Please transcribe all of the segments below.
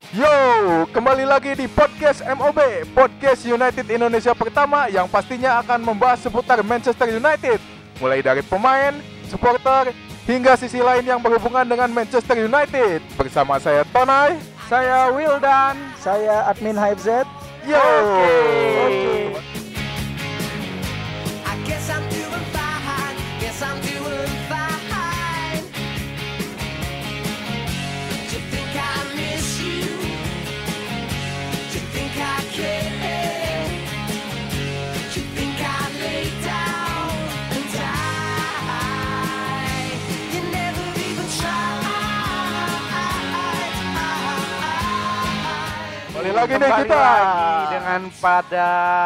Yo, kembali lagi di podcast MOB, Podcast United Indonesia pertama yang pastinya akan membahas seputar Manchester United. Mulai dari pemain, supporter, hingga sisi lain yang berhubungan dengan Manchester United. Bersama saya Tonai, Saya Wildan, saya admin HFZ. yo. Oke. I guess I'm doing fine. Guess I'm doing fine. Do you think I miss you? Do you think I care? Do you think I lay down and die? You never even try. Kembali lagi nih Kembali kita lagi dengan pada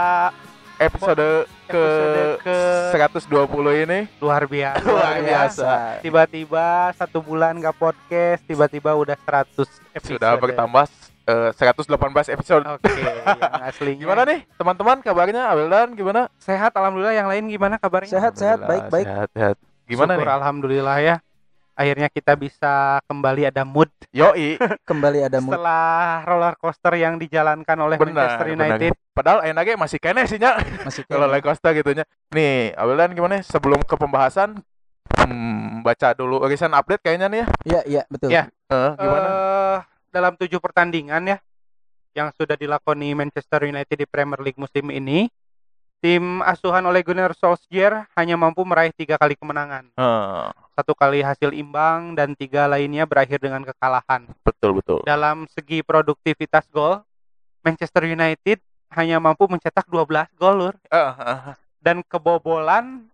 episode ke ke 120 ini. luar biasa. Luar biasa. Tiba-tiba 1 bulan gak podcast, tiba-tiba udah 100 episode. Sudah bertambah 118 episode. Oke, yang aslinya. Gimana nih teman-teman kabarnya? Wildan gimana? Sehat alhamdulillah, yang lain gimana kabarnya? Sehat, Alhamdulillah, baik. Sehat. Gimana Syukur nih? alhamdulillah ya. Akhirnya kita bisa kembali ada mood Yoi. Kembali ada mood. setelah roller coaster yang dijalankan oleh Manchester United. Padahal enaknya masih kene sih nya Masih kalau kayak- Roller Coaster gitunya. Nih, Awildan gimana? Sebelum ke pembahasan, baca dulu recent update kayaknya nih ya. Iya, betul. Ya. Gimana? Dalam 7 pertandingan ya yang sudah dilakoni Manchester United di Premier League musim ini, tim asuhan Ole Gunnar Solskjaer hanya mampu meraih 3 kali kemenangan, Eh, 1 kali hasil imbang dan 3 lainnya berakhir dengan kekalahan. betul. Dalam segi produktivitas gol, Manchester United hanya mampu mencetak 12 gol, Lur, dan kebobolan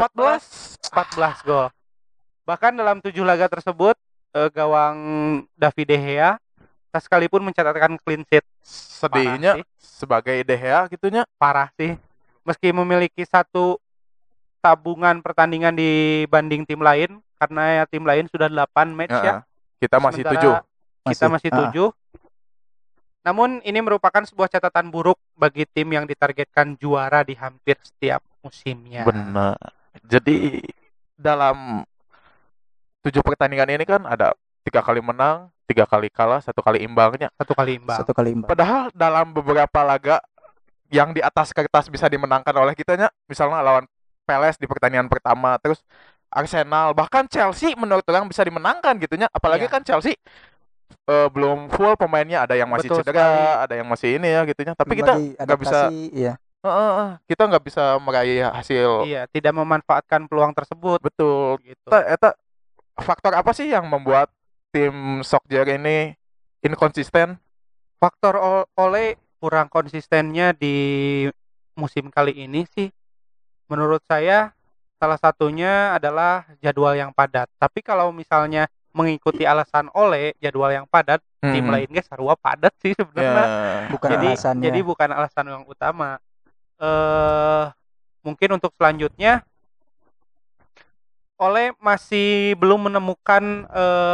14 gol. Bahkan dalam 7 laga tersebut, gawang David De Gea tak sekalipun mencatatkan clean sheet. Sedihnya Parah sih. sebagai DHA gitunya. Parah sih. Meski memiliki 1 tabungan pertandingan dibanding tim lain, karena ya tim lain sudah 8 match ya. Kita masih Sementara 7. Kita masih 7. Namun ini merupakan sebuah catatan buruk bagi tim yang ditargetkan juara di hampir setiap musimnya. Benar. Jadi dalam 7 pertandingan ini kan ada 3 kali menang, 3 kali kalah, 1 kali imbangnya. 1 kali imbang. 1 kali imbang. Padahal dalam beberapa laga yang di atas kertas bisa dimenangkan oleh kitanya, misalnya lawan Palace di pertandingan pertama, terus Arsenal, bahkan Chelsea menurut orang bisa dimenangkan gitunya. Apalagi Iya. kan Chelsea belum full pemainnya, ada yang masih Betul cedera, sekali. ada yang masih ini ya gitunya. Tapi Belum kita lagi nggak bisa, adaptasi, iya. kita nggak bisa meraih hasil. Iya, tidak memanfaatkan peluang tersebut Betul. gitu. Eta faktor apa sih yang membuat tim Solskjaer ini inkonsisten? Faktor Ole kurang konsistennya di musim kali ini sih, menurut saya salah satunya adalah jadwal yang padat. Tapi kalau misalnya mengikuti alasan Ole, jadwal yang padat, tim lain guys sarua padat sih Ya. sebenarnya. Bukan jadi alasannya. jadi bukan alasan yang utama. Mungkin untuk selanjutnya Ole masih belum menemukan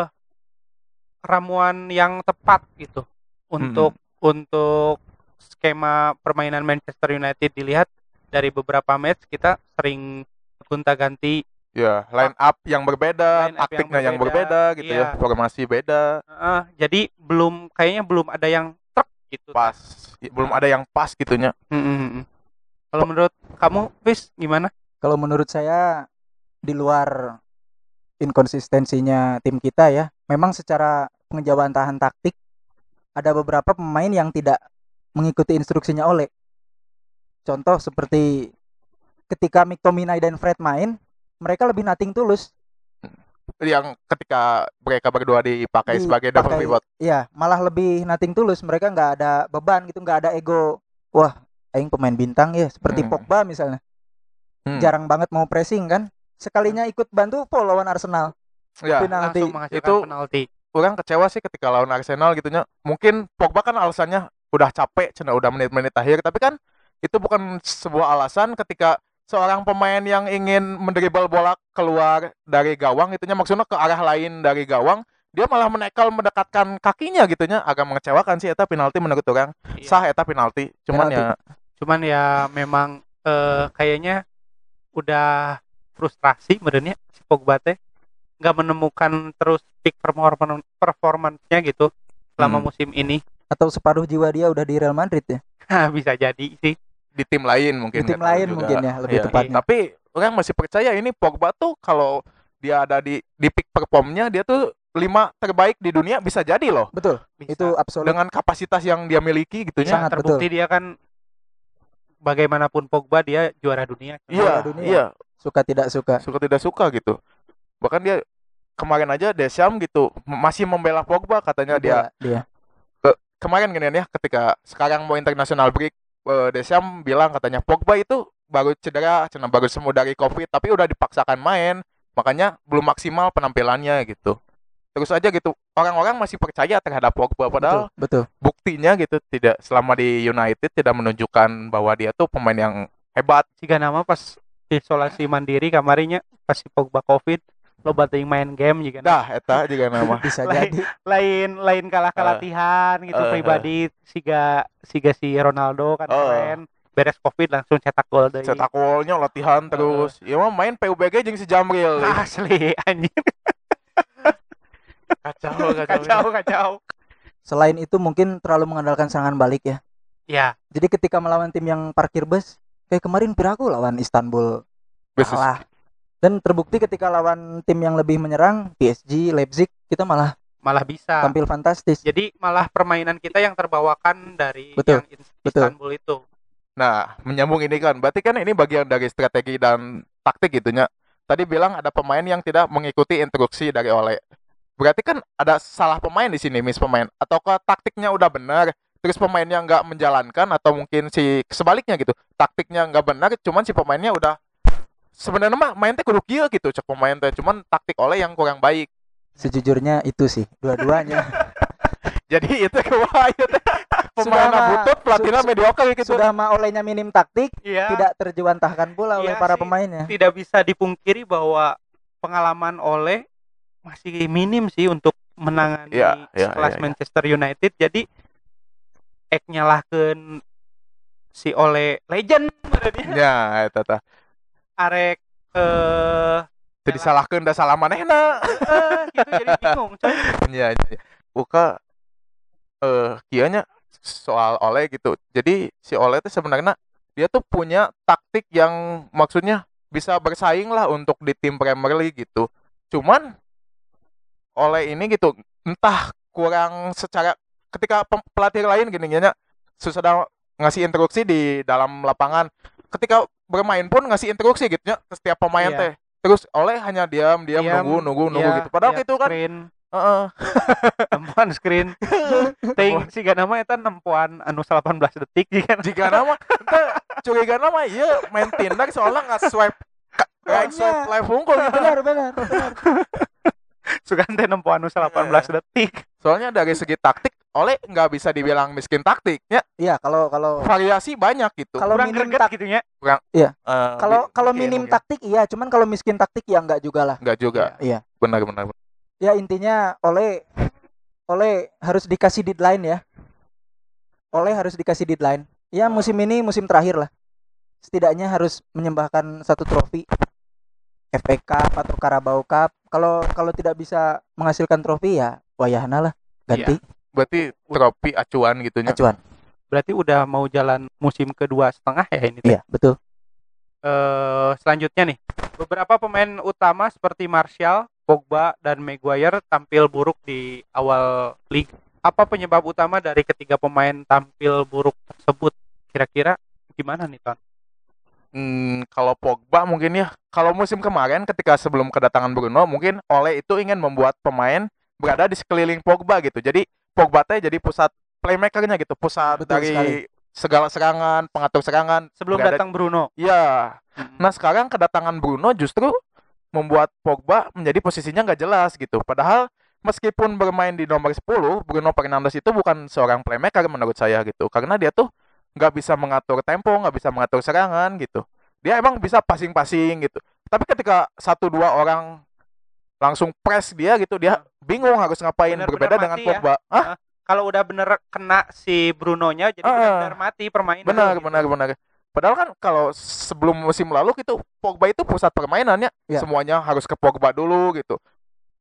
ramuan yang tepat gitu untuk skema permainan Manchester United. Dilihat dari beberapa match kita sering gonta-ganti, Ya, line up yang berbeda, Line up yang taktiknya yang berbeda, berbeda gitu ya, iya. formasi beda, jadi kayaknya belum ada yang truk gitu. pas, belum ada yang pas gitunya. Kalau menurut kamu, Fis, gimana? Kalau menurut saya di luar inkonsistensinya tim kita ya, memang secara pengejauhan tahan taktik ada beberapa pemain yang tidak mengikuti instruksinya Ole. Contoh seperti ketika McTominay dan Fred main, mereka lebih nothing tulus. Yang ketika mereka berdua dipakai sebagai double Dipakai- pivot. Iya, malah lebih nothing tulus. Mereka nggak ada beban gitu, nggak ada ego. Wah, aing pemain bintang ya, seperti Pogba misalnya. Jarang banget mau pressing kan. Sekalinya ikut bantu foul lawan Arsenal. Ya, Penalti. Langsung menghasilkan Itu penalti. orang kecewa sih ketika lawan Arsenal gitunya. Mungkin Pogba kan alasannya udah capek, udah menit-menit akhir, tapi kan itu bukan sebuah alasan ketika seorang pemain yang ingin mendribble bola keluar dari gawang itunya, maksudnya ke arah lain dari gawang, dia malah menekel mendekatkan kakinya gitunya, agak mengecewakan sih eta penalti menurut orang. Iya. Sah eta penalti. Cuman Cuman ya memang kayaknya udah frustrasi merenya si Pogba teh nggak menemukan terus peak performance-nya gitu. selama musim ini. Atau separuh jiwa dia udah di Real Madrid ya? Bisa jadi sih. Di tim lain mungkin. Di tim nggak tahu lain juga. mungkin ya, lebih Iya. tepatnya. Tapi orang masih percaya ini Pogba tuh kalau dia ada di peak performnya dia tuh 5 terbaik di dunia bisa jadi loh. Betul. Bisa. Itu absolut. Dengan kapasitas yang dia miliki gitu ya. Sangat Terbukti betul. dia kan bagaimanapun Pogba dia juara dunia. Iya, Juara dunia. iya. Suka tidak suka. Suka tidak suka gitu. Bahkan dia kemarin aja Deschamps gitu masih membela Pogba katanya dia. Kemarin gini ya ketika sekarang mau international break Deschamps bilang katanya Pogba itu baru cedera, baru sembuh dari COVID tapi udah dipaksakan main, makanya belum maksimal penampilannya gitu. Terus aja gitu orang-orang masih percaya terhadap Pogba padahal Betul. buktinya gitu tidak selama di United tidak menunjukkan bahwa dia tuh pemain yang hebat. Jika nama pas isolasi mandiri kamarinya pas si Pogba COVID lo bating main game juga. Dah eta juga nama. Bisa Lain- jadi. lain kalah latihan gitu pribadi siga si Ronaldo kan keren. Beres COVID langsung cetak gol deui. Cetak golnya latihan terus. Ya mah main PUBG jeung si Jamril. Asli anjir. Kacau. Selain itu mungkin terlalu mengandalkan serangan balik ya. Ya, Jadi ketika melawan tim yang parkir bus, kayak kemarin Piraku lawan Istanbul kalah. Dan terbukti ketika lawan tim yang lebih menyerang, PSG, Leipzig, kita malah malah bisa. tampil fantastis. Jadi malah permainan kita yang terbawakan dari Betul, yang Istanbul itu. Nah, menyambung ini kan, berarti kan ini bagian dari strategi dan taktik gitunya. Tadi bilang ada pemain yang tidak mengikuti instruksi dari Ole. Berarti kan ada salah pemain di sini, miss pemain. Ataukah taktiknya udah benar, terus pemainnya nggak menjalankan, atau mungkin si sebaliknya gitu, taktiknya nggak benar, cuman si pemainnya udah sebenarnya mah main teh kudu kieu gitu, cek pemain teh, cuman taktik Ole yang kurang baik. Sejujurnya itu sih, dua-duanya. Jadi itu kebahaya teh. Pemainnya mah- butut, pelatihnya mediocre gitu. Sudah mah olehnya minim taktik, Iya. tidak terjewantahkan pula oleh Iya para sih. pemainnya. Tidak bisa dipungkiri bahwa pengalaman Ole masih minim sih untuk menangani Iya, sekelas iya. Manchester United. Jadi nyalahkeun si Ole legend berarti Ya, eta tah. arek Teu disalahkeun da salah manehna. gitu jadi bingung coy. Iya. Buka kieu nya soal Ole gitu. Jadi si Ole itu sebenarnya dia tuh punya taktik yang maksudnya bisa bersaing lah untuk di tim Premier League gitu. Cuman Ole ini gitu entah kurang secara ketika pelatih lain gini nya susah ngasih instruksi di dalam lapangan. Ketika bermain pun ngasih instruksi gitu nya ke setiap pemain Iya. teh. Terus Ole hanya diam nunggu Iya, gitu. Padahal lihat itu kan screen, heeh. nempuan screen. Ting siga nama eta nempuan anu 18 detik Jika nama ente curiga nama iya main Tinder soalnya nggak swipe right swipe left unggul gitu. Benar. sugan teh nempuan anu 18 detik. Soalnya dari segi taktik Ole nggak bisa dibilang miskin taktiknya, Iya, kalau variasi banyak gitu. Kalau Kurang minim greget tak- gitu nya. kalau minim taktik iya, cuman kalau miskin taktik ya enggak juga lah. nggak juga. Iya. Benar. Ya intinya Ole harus dikasih deadline ya. Ole harus dikasih deadline. Ya musim ini musim terakhir lah. Setidaknya harus menyembahkan satu trofi FA Cup atau Carabao Cup. Kalau tidak bisa menghasilkan trofi ya wayahna lah ganti Berarti trofi acuan gitunya. acuan. Berarti udah mau jalan musim kedua setengah ya ini teh. Iya, betul. Selanjutnya nih, beberapa pemain utama seperti Martial, Pogba, dan Maguire tampil buruk di awal liga. Apa penyebab utama dari ketiga pemain tampil buruk tersebut? Kira-kira gimana nih, Ton? Kalau Pogba mungkin ya, kalau musim kemarin ketika sebelum kedatangan Bruno mungkin Ole itu ingin membuat pemain berada di sekeliling Pogba gitu. Jadi Pogba teh jadi pusat playmakernya gitu, pusat Betul dari sekali. segala serangan, pengatur serangan. Sebelum berada- datang Bruno. Iya. Nah sekarang kedatangan Bruno justru membuat Pogba menjadi posisinya nggak jelas gitu. Padahal meskipun bermain di nomor 10, Bruno Fernandes itu bukan seorang playmaker menurut saya gitu. Karena dia tuh nggak bisa mengatur tempo, nggak bisa mengatur serangan gitu. Dia emang bisa passing-passing gitu. Tapi ketika 1-2 orang langsung press dia gitu, dia bingung harus ngapain. Benar-benar Berbeda dengan mati ya. Pogba. Hah? Kalau udah bener kena si Brunonya, jadi benar-benar mati permainan. Benar. Padahal kan kalau sebelum musim lalu gitu Pogba itu pusat permainannya, Ya. semuanya harus ke Pogba dulu gitu.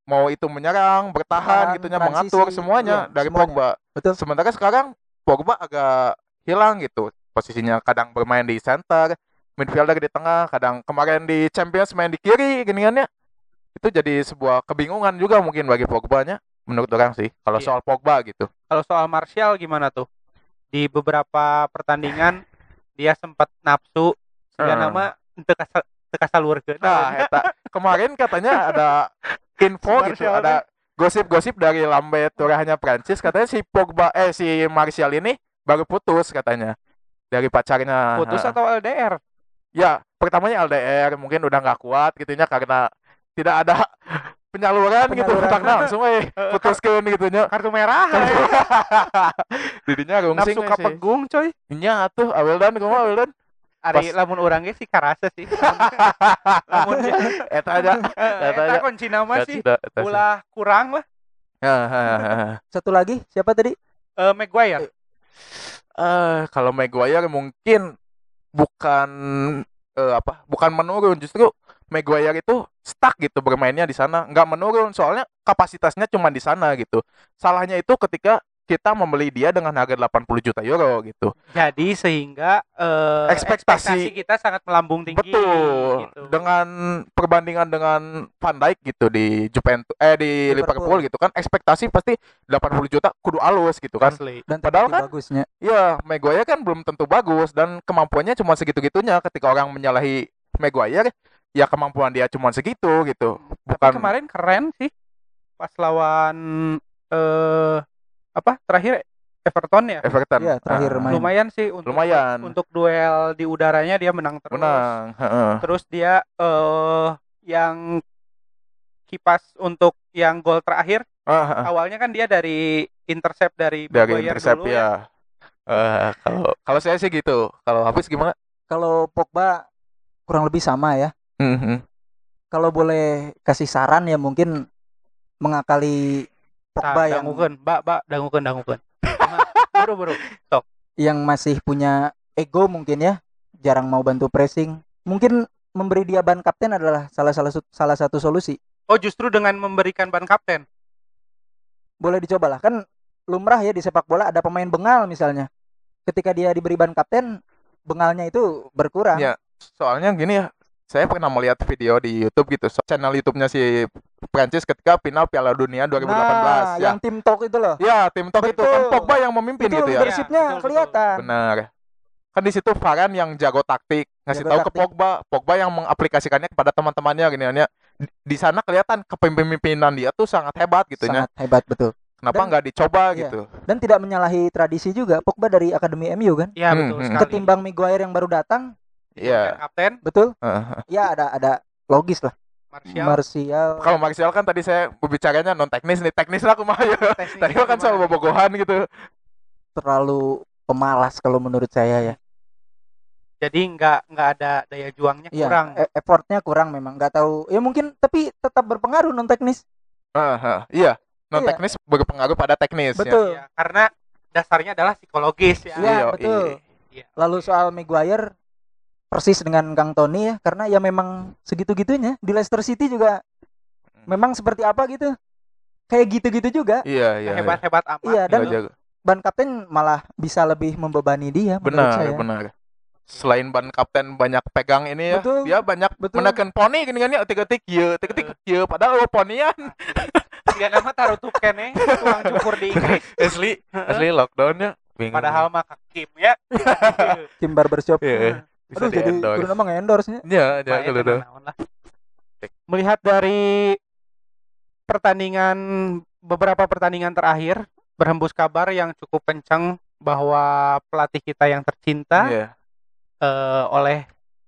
mau itu menyerang, bertahan Bertahan, gitunya, transisi, mengatur semuanya iya, dari semuanya. Pogba. Betul. Sementara sekarang Pogba agak hilang gitu. Posisinya kadang bermain di center, midfielder di tengah, kadang kemarin di Champions main di kiri gini kan ya. Itu jadi sebuah kebingungan juga mungkin bagi Pogba-nya menurut orang sih kalau Iya. soal Pogba gitu. Kalau soal Martial gimana tuh? Di beberapa pertandingan dia sempat nafsu sehingga nama teu kasaluarkeun. Nah, eta kemarin katanya ada info gitu, Martial ada gosip-gosip dari Lambe Turahnya Prancis katanya si Martial ini baru putus katanya dari pacarnya. Putus atau LDR? Ya, pertamanya LDR mungkin udah nggak kuat gitunya karena tidak ada penyaluran gitu, Penyaluran. tak langsung putuskeun gitunya. Kartu merah. Didinya rungsing Nafsu kapegung coy. nya atuh Awildan kumaha Awildan? Ari lamun urang ge sih karasa sih. Lamun Eta aja. eta kunci nama sih ulah kurang lah. Satu lagi siapa tadi? Maguire. Kalau Maguire mungkin bukan bukan menurun, justru Maguire itu stuck gitu bermainnya di sana, nggak menurun soalnya kapasitasnya cuma di sana gitu. Salahnya itu ketika kita membeli dia dengan harga 80 juta euro gitu. Jadi sehingga ekspektasi kita sangat melambung tinggi. Betul. Gitu. Dengan perbandingan dengan Van Dijk gitu di Juventus di Liverpool gitu kan, ekspektasi pasti 80 juta kudu alus gitu kan. Asli. Dan Padahal terbukti kan bagusnya. Iya, Maguire kan belum tentu bagus dan kemampuannya cuma segitu-gitunya. Ketika orang menyalahi Maguire, ya kemampuan dia cuma segitu gitu. Tapi Bukan kemarin keren sih pas lawan terakhir Everton ya. Everton. Iya, terakhir main. Lumayan sih untuk duel di udaranya dia menang terus. Menang. Terus dia yang kipas untuk yang gol terakhir awalnya kan dia dari intercept dari Maguire dulu ya. Kalau saya sih gitu. Kalau Hafiz gimana? Kalau Pogba kurang lebih sama ya. Kalau boleh kasih saran ya mungkin mengakali Pogba yang dangukeun. Buru. yang masih punya ego mungkin ya, jarang mau bantu pressing. Mungkin memberi dia ban kapten adalah salah satu solusi. Oh, justru dengan memberikan ban kapten. Boleh dicobalah, kan lumrah ya di sepak bola ada pemain bengal misalnya. Ketika dia diberi ban kapten, bengalnya itu berkurang. Ya, soalnya gini ya. Saya pernah melihat video di YouTube gitu, channel YouTube-nya si Prancis ketika final Piala Dunia 2018 Nah, ya. yang tim talk itu loh. Ya, tim talk itu kan Betul. Pogba yang memimpin Itu gitu ya. leadership-nya Betul. kelihatan. Benar. Kan di situ Varane yang jago taktik, ngasih Jago tahu ke taktik. Pogba yang mengaplikasikannya kepada teman-temannya gini ya. Di sana kelihatan kepemimpinan dia tuh sangat hebat gitu ya. Sangat hebat betul. Kenapa Dan- nggak dicoba iya. gitu? Dan tidak menyalahi tradisi juga. Pogba dari Akademi MU kan. Iya, betul sekali. Ketimbang Maguire yang baru datang, Iya. Kapten betul? Heeh. Ya ada logis lah. Martial. Kalau Martial kan tadi saya berbicaranya non teknis nih, teknis lah kumaha ya. Tadi kan soal bobogohan gitu. Terlalu pemalas kalau menurut saya ya. Jadi nggak ada daya juangnya Iya, kurang. effortnya kurang memang. Nggak tahu. Ya mungkin tapi tetap berpengaruh non teknis. Iya, non Iya. teknis berpengaruh pada teknis ya. Betul. Iya, karena dasarnya adalah psikologis ya. Iya, Iya, betul. iya. Lalu soal Maguire persis dengan Kang Tony ya, karena ya memang segitu-gitunya. Di Leicester City juga memang seperti apa gitu. Kayak gitu-gitu juga. Iya. Hebat-hebat amat. Iya, dan Nggak jago. ban kapten malah bisa lebih membebani dia menurut saya. Benar. Selain ban kapten banyak pegang ini ya, Betul. dia banyak Betul. menekan poni gini kan ya, tik-tik kieu, padahal ponian. Dia nama taruh tukene tukang cukur di Inggris. asli lockdownnya. Padahal mah Kim ya. Kim Barbershop. Iya, bisa Aduh, jadi di-endorse. kudu nama nge-endorse-nya. Iya, Bae kalau teh naon lah. Melihat dari beberapa pertandingan terakhir, berhembus kabar yang cukup kencang bahwa pelatih kita yang tercinta Iya. oleh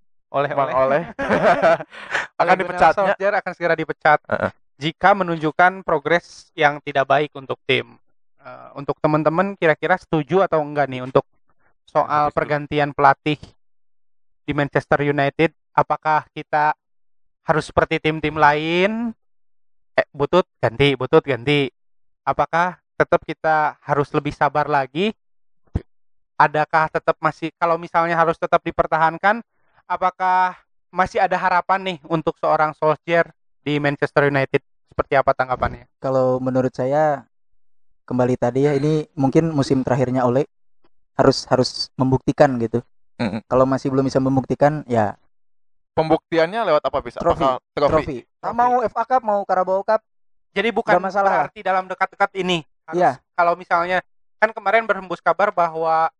akan dipecatnya. Solskjaer akan segera dipecat jika menunjukkan progres yang tidak baik untuk tim. Untuk teman-teman kira-kira setuju atau enggak nih untuk soal Habis dulu. pergantian pelatih di Manchester United? Apakah kita harus seperti tim-tim lain? Butut ganti. Apakah tetap kita harus lebih sabar lagi? Adakah tetap masih, kalau misalnya harus tetap dipertahankan, apakah masih ada harapan nih untuk seorang Solskjaer di Manchester United? Seperti apa tanggapannya? Kalau menurut saya kembali tadi ya, ini mungkin musim terakhirnya Ole harus membuktikan gitu. Mm-mm. Kalau masih belum bisa membuktikan ya Pembuktiannya lewat apa bisa? trofi. Apakah trofi? Mau FA Cup, mau Carabao Cup, Jadi bukan Nggak masalah. berarti dalam dekat-dekat ini. Harus, Iya. Kalau misalnya kan kemarin berhembus kabar bahwa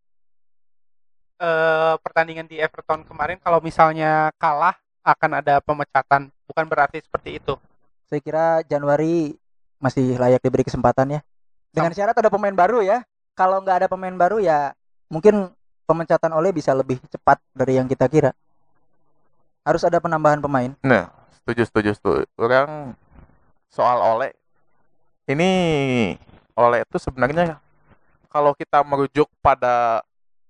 pertandingan di Everton kemarin kalau misalnya kalah akan ada pemecatan. Bukan berarti seperti itu. saya kira Januari masih layak diberi kesempatan ya. Dengan syarat ada pemain baru ya. Kalau nggak ada pemain baru ya mungkin pemecatan Ole bisa lebih cepat dari yang kita kira. Harus ada penambahan pemain. Nah, setuju. Orang soal Ole, ini Ole itu sebenarnya kalau kita merujuk pada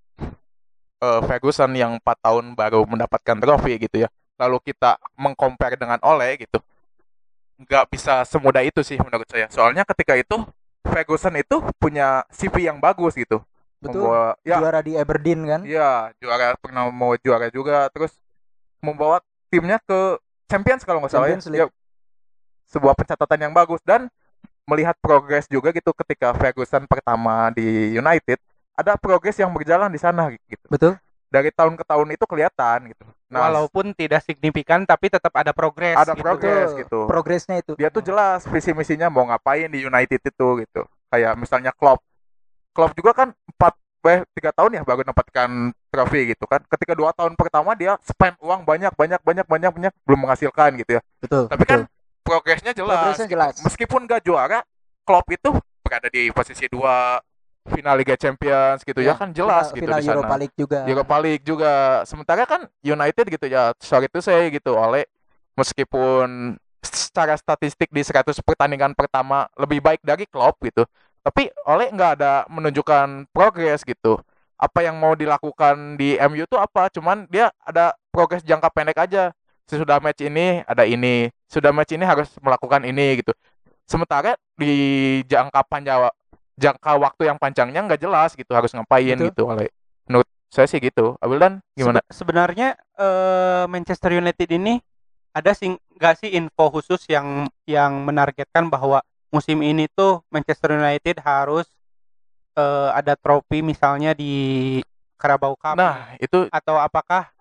Ferguson yang 4 tahun baru mendapatkan trofi gitu ya, lalu kita mengcompare dengan Ole gitu, nggak bisa semudah itu sih menurut saya. Soalnya ketika itu Ferguson itu punya CV yang bagus gitu. Betul. Ya, Juara di Aberdeen kan? iya, pernah mau juara juga, terus membawa timnya ke Champions kalau nggak salah ya. Champions League. Ya, sebuah pencatatan yang bagus dan melihat progres juga gitu ketika Ferguson pertama di United, ada progres yang berjalan di sana gitu. Betul. Dari tahun ke tahun itu kelihatan gitu. Nah, Walaupun tidak signifikan tapi tetap ada progres. ada gitu. progres Betul. gitu. Progresnya itu. Dia tuh jelas visi misinya mau ngapain di United itu gitu. Kayak misalnya Klopp juga kan 3 tahun ya baru mendapatkan trofi gitu kan. Ketika 2 tahun pertama dia spend uang banyak belum menghasilkan gitu ya. Betul. Tapi kan progresnya jelas. Progresnya gitu. jelas. Meskipun gak juara, Klopp itu berada di posisi 2 final Liga Champions gitu ya kan jelas gitu final di sana. Europa League juga. Europa League juga. Sementara kan United gitu ya, sorry to say gitu, oleh meskipun secara statistik di 100 pertandingan pertama lebih baik dari Klopp gitu, tapi Ole nggak ada menunjukkan progres gitu. Apa yang mau dilakukan di MU tuh apa? Cuman dia ada progres jangka pendek aja. Sesudah match ini ada ini, sudah match ini harus melakukan ini gitu. Sementara di jangka waktu yang panjangnya nggak jelas gitu harus ngapain. Betul. Gitu oleh menurut saya sih gitu. Abildan gimana? Sebenarnya Manchester United ini ada nggak sih info khusus yang menargetkan bahwa musim ini tuh Manchester United harus ada trofi misalnya di Carabao Cup. Nah, itu Atau apakah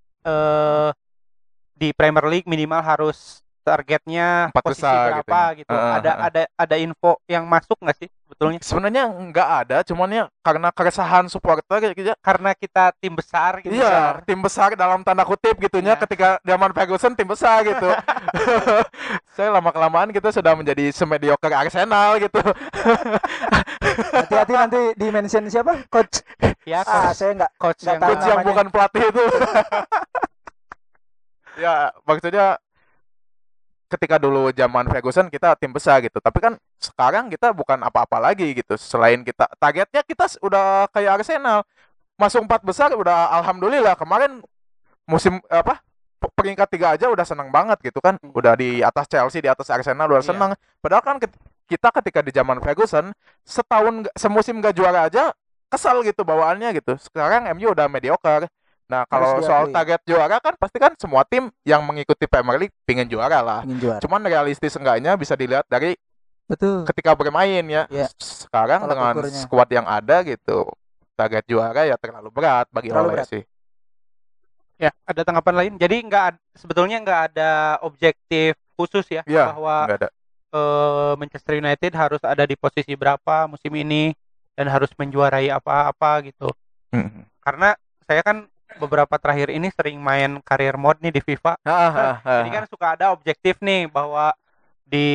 di Premier League minimal harus targetnya 4 posisi besar berapa gitu. Ada info yang masuk nggak sih sebetulnya? sebenarnya nggak ada, cuman ya karena keresahan supporter gitu ya. Karena kita tim besar gitu. Iya, tim besar dalam tanda kutip gitunya Iya. ketika zaman Ferguson tim besar gitu. Saya lama-kelamaan kita sudah menjadi semediocre Arsenal gitu. Hati-hati nanti di mention siapa? Coach. Ya, Saya nggak coach nggak yang tahu Coach yang namanya. bukan pelatih itu. Ya, maksudnya ketika dulu zaman Ferguson kita tim besar gitu, tapi kan sekarang kita bukan apa-apa lagi gitu. Selain kita targetnya kita udah kayak Arsenal, masuk 4 besar udah alhamdulillah. Kemarin musim peringkat 3 aja udah senang banget gitu kan, udah di atas Chelsea, di atas Arsenal udah Iya. senang. Padahal kan kita ketika di zaman Ferguson semusim gak juara aja kesal gitu bawaannya gitu. Sekarang MU udah mediocre. Nah, kalau Harus soal diakui. target juara kan pasti kan semua tim yang mengikuti Premier League pengen juara lah. ingin juara. Cuman realistis enggaknya bisa dilihat dari Betul. ketika bermain ya. Iya. Sekarang Tolak dengan ukurnya. skuad yang ada gitu, target juara ya terlalu berat bagi Terlalu Ole berat. sih. Ya, ada tanggapan lain. Jadi sebetulnya nggak ada objektif khusus ya Iya, bahwa Enggak ada. Manchester United harus ada di posisi berapa musim ini dan harus menjuarai apa-apa gitu. Mm. Karena saya kan beberapa terakhir ini sering main career mode nih di FIFA. Jadi kan suka ada objektif nih bahwa di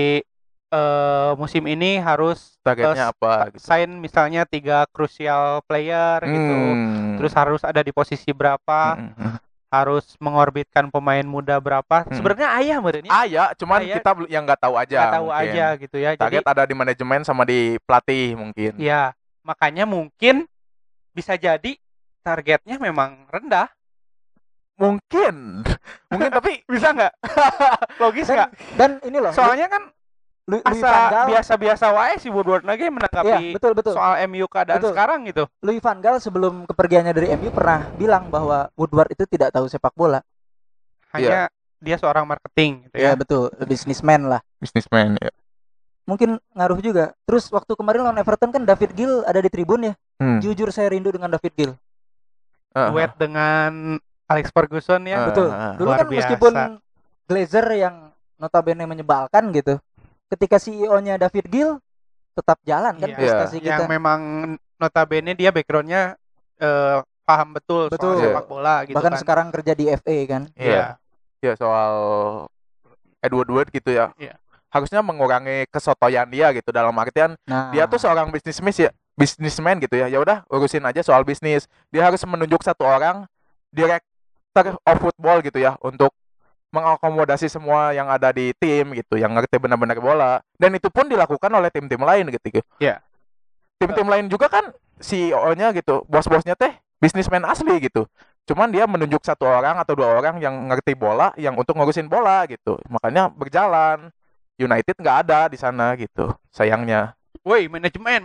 musim ini harus targetnya apa gitu. sign misalnya 3 crucial player gitu. Terus harus ada di posisi berapa, harus mengorbitkan pemain muda berapa. Sebenarnya ayah meureun ya. ya, cuman Ayah kita yang nggak tahu aja. Nggak tahu mungkin. aja gitu ya. Jadi Target ada di manajemen sama di pelatih mungkin. ya, makanya mungkin bisa jadi targetnya memang rendah. Mungkin tapi Bisa nggak? Logis nggak? Dan ini loh. Soalnya kan Louis van asa Gaal, biasa-biasa wae si Woodward lagi iya, menanggapi betul. soal MU keadaan Betul. sekarang gitu. Louis van Gaal sebelum kepergiannya dari MU pernah bilang bahwa Woodward itu tidak tahu sepak bola. Hanya dia seorang marketing gitu Ya ya. betul, businessman lah. Businessman ya. Mungkin ngaruh juga. Terus waktu kemarin lawan Everton kan David Gill ada di tribun ya. Hmm. Jujur saya rindu dengan David Gill. Duet dengan Alex Ferguson ya. Betul. Dulu Luar kan biasa. meskipun Glazer yang notabene menyebalkan gitu, ketika CEO-nya David Gill tetap jalan kan Iya. prestasi Yang kita. memang notabene dia backgroundnya paham betul Betul. soal sepak bola gitu Bahkan kan. sekarang kerja di FA kan. Iya. Ya soal Edward gitu ya. Iya. Harusnya mengurangi kesotoyan dia gitu, dalam artian Nah, dia tuh seorang businessman gitu ya. Ya udah urusin aja soal bisnis. Dia harus menunjuk satu orang director of football gitu ya untuk mengakomodasi semua yang ada di tim gitu, yang ngerti benar-benar bola. Dan itu pun dilakukan oleh tim-tim lain gitu. Iya. Tim-tim lain juga kan CEO-nya gitu, bos-bosnya teh bisnismen asli gitu. Cuman dia menunjuk satu orang atau dua orang yang ngerti bola, yang untuk ngurusin bola gitu. Makanya berjalan. United nggak ada di sana gitu, sayangnya. Woi, manajemen.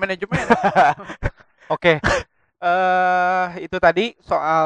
Oke. Itu tadi soal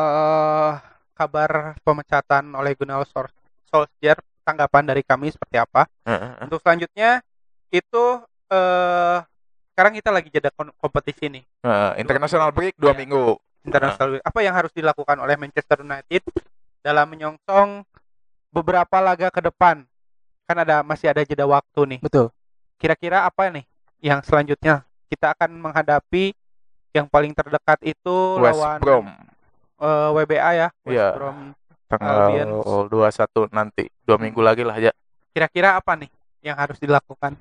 kabar pemecatan oleh Gunnar Solskjaer, tanggapan dari kami seperti apa. Untuk selanjutnya itu sekarang kita lagi jeda kompetisi nih. International break 2 Iya. minggu. International Week. Apa yang harus dilakukan oleh Manchester United dalam menyongsong beberapa laga ke depan? Kan masih ada jeda waktu nih. betul. Kira-kira apa nih yang selanjutnya kita akan menghadapi? Yang paling terdekat itu West lawan Brom WBA ya, West Iya. Brom. tanggal Albion. 21 nanti, 2 minggu lagi lah ya. Kira-kira apa nih yang harus dilakukan?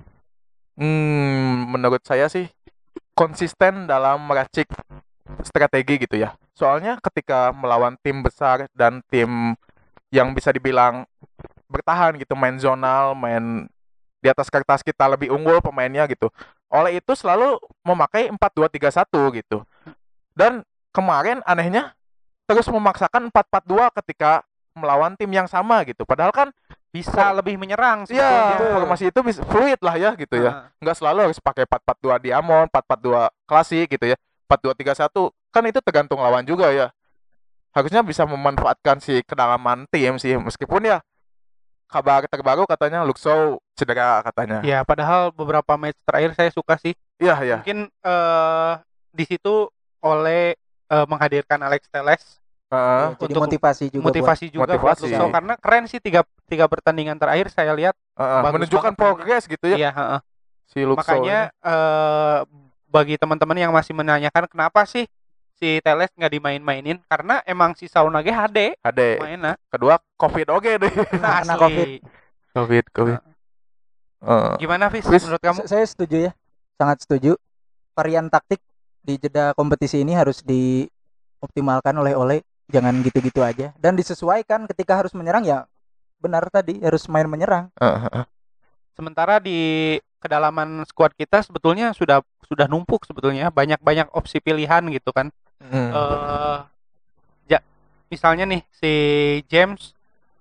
Menurut saya sih konsisten dalam meracik strategi gitu ya. Soalnya ketika melawan tim besar dan tim yang bisa dibilang bertahan gitu, main zonal, main di atas kertas kita lebih unggul pemainnya gitu. Oleh itu selalu memakai 4-2-3-1 gitu. Dan kemarin anehnya terus memaksakan 4-4-2 ketika melawan tim yang sama gitu. Padahal kan Bisa lebih menyerang ya sebetulnya. formasi itu bisa fluid lah ya gitu ya. Nggak selalu harus pakai 4-4-2 Diamond, 4-4-2 klasik gitu ya. 4-2-3-1 kan itu tergantung lawan juga ya. Harusnya bisa memanfaatkan si kedalaman tim sih, meskipun ya kabar terbaru katanya Luxo cedera katanya. Ya, padahal beberapa match terakhir saya suka sih. Iya ya. Mungkin di situ oleh menghadirkan Alex Telles Heeh. Jadi untuk motivasi juga motivasi juga buat Motivasi. Luxo, karena keren sih tiga pertandingan terakhir saya lihat. Bagus Menunjukkan banget mainnya. progres gitu ya Iya, heeh. si Luxo. Makanya bagi teman-teman yang masih menanyakan kenapa sih si Teles nggak dimain-mainin, karena emang si Sauna ge HD ada. mainnya. Kedua COVID oke deh. Kena Asli. COVID. COVID. Gimana Fis Fis, menurut kamu? Saya setuju ya, sangat setuju. Varian taktik di jeda kompetisi ini harus dioptimalkan oleh Ole, jangan gitu-gitu aja. Dan disesuaikan ketika harus menyerang ya benar tadi harus main menyerang. Sementara di kedalaman skuad kita sebetulnya sudah numpuk sebetulnya, banyak opsi pilihan gitu kan. Misalnya nih si James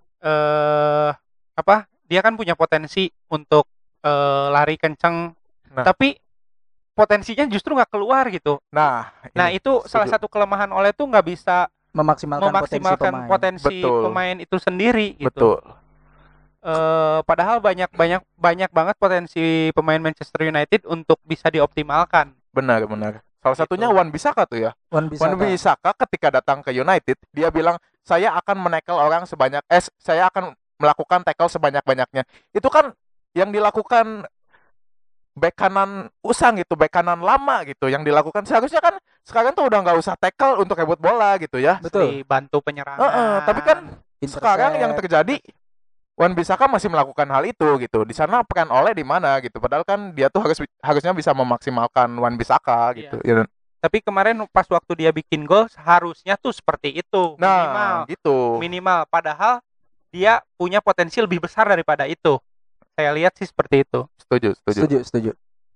dia kan punya potensi untuk lari kencang, Nah. tapi potensinya justru nggak keluar gitu. Nah, Nah ini itu salah setuju. satu kelemahan Ole tuh nggak bisa Memaksimalkan potensi Betul. pemain itu sendiri gitu. Betul. Padahal banyak banget potensi pemain Manchester United untuk bisa dioptimalkan. Benar. Salah satunya Gitu. Wan Bissaka tuh ya. Wan Bissaka ketika datang ke United, dia bilang saya akan menekel orang saya akan melakukan tackle sebanyak-banyaknya. Itu kan yang dilakukan bek kanan usang gitu, bek kanan lama gitu yang dilakukan. Seharusnya kan sekarang tuh udah nggak usah tackle untuk rebut bola gitu ya. Betul. Bantu penyerangan. Tapi kan sekarang yang terjadi Wan Bissaka masih melakukan hal itu gitu. Di sana peran Ole di mana gitu. Padahal kan dia tuh harusnya bisa memaksimalkan Wan Bissaka gitu. Iya. Tapi kemarin pas waktu dia bikin gol seharusnya tuh seperti itu. Nah, gitu. Minimal. Padahal dia punya potensi lebih besar daripada itu. Saya lihat sih seperti itu. Setuju.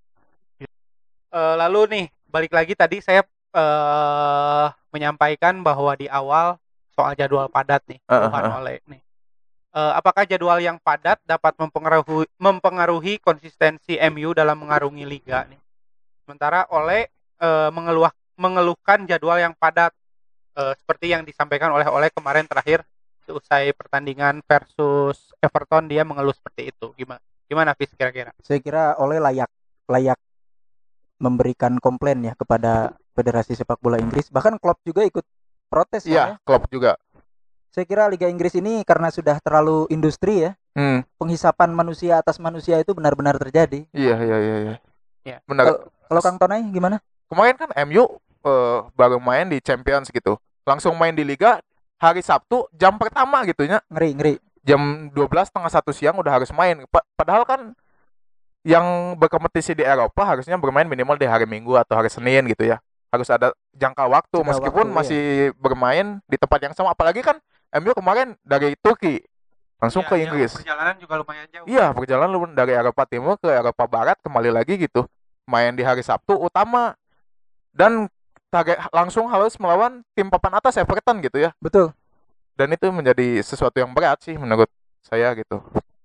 Lalu nih, balik lagi tadi saya menyampaikan bahwa di awal soal jadwal padat nih, keluhan Ole nih. Apakah jadwal yang padat dapat mempengaruhi konsistensi MU dalam mengarungi liga nih? Sementara Ole mengeluhkan jadwal yang padat seperti yang disampaikan oleh Ole kemarin terakhir Usai pertandingan versus Everton dia mengeluh seperti itu. Gimana Fis kira-kira? Saya kira Ole layak memberikan komplain ya kepada Federasi Sepak Bola Inggris. Bahkan Klopp juga ikut protes Iya, ya. Klopp juga. Saya kira Liga Inggris ini karena sudah terlalu industri ya. Penghisapan manusia atas manusia itu benar-benar terjadi. Iya. Ya. Benar. Kalau Kang Tonai gimana? Kemarin kan MU baru main di Champions gitu. Langsung main di Liga hari Sabtu jam pertama gitu nya. Ngeri. Jam 12 setengah 1 siang udah harus main. Padahal kan yang berkompetisi di Eropa harusnya bermain minimal di hari Minggu atau hari Senin gitu ya. Harus ada jangka waktu meskipun masih bermain di tempat yang sama. Apalagi kan MU kemarin dari Turki langsung ke Inggris. Perjalanan juga lumayan jauh. Iya, perjalanan dari Eropa Timur ke Eropa Barat kembali lagi gitu. Main di hari Sabtu utama dan langsung harus melawan tim papan atas Everton gitu ya. Betul. Dan itu menjadi sesuatu yang berat sih menurut saya gitu.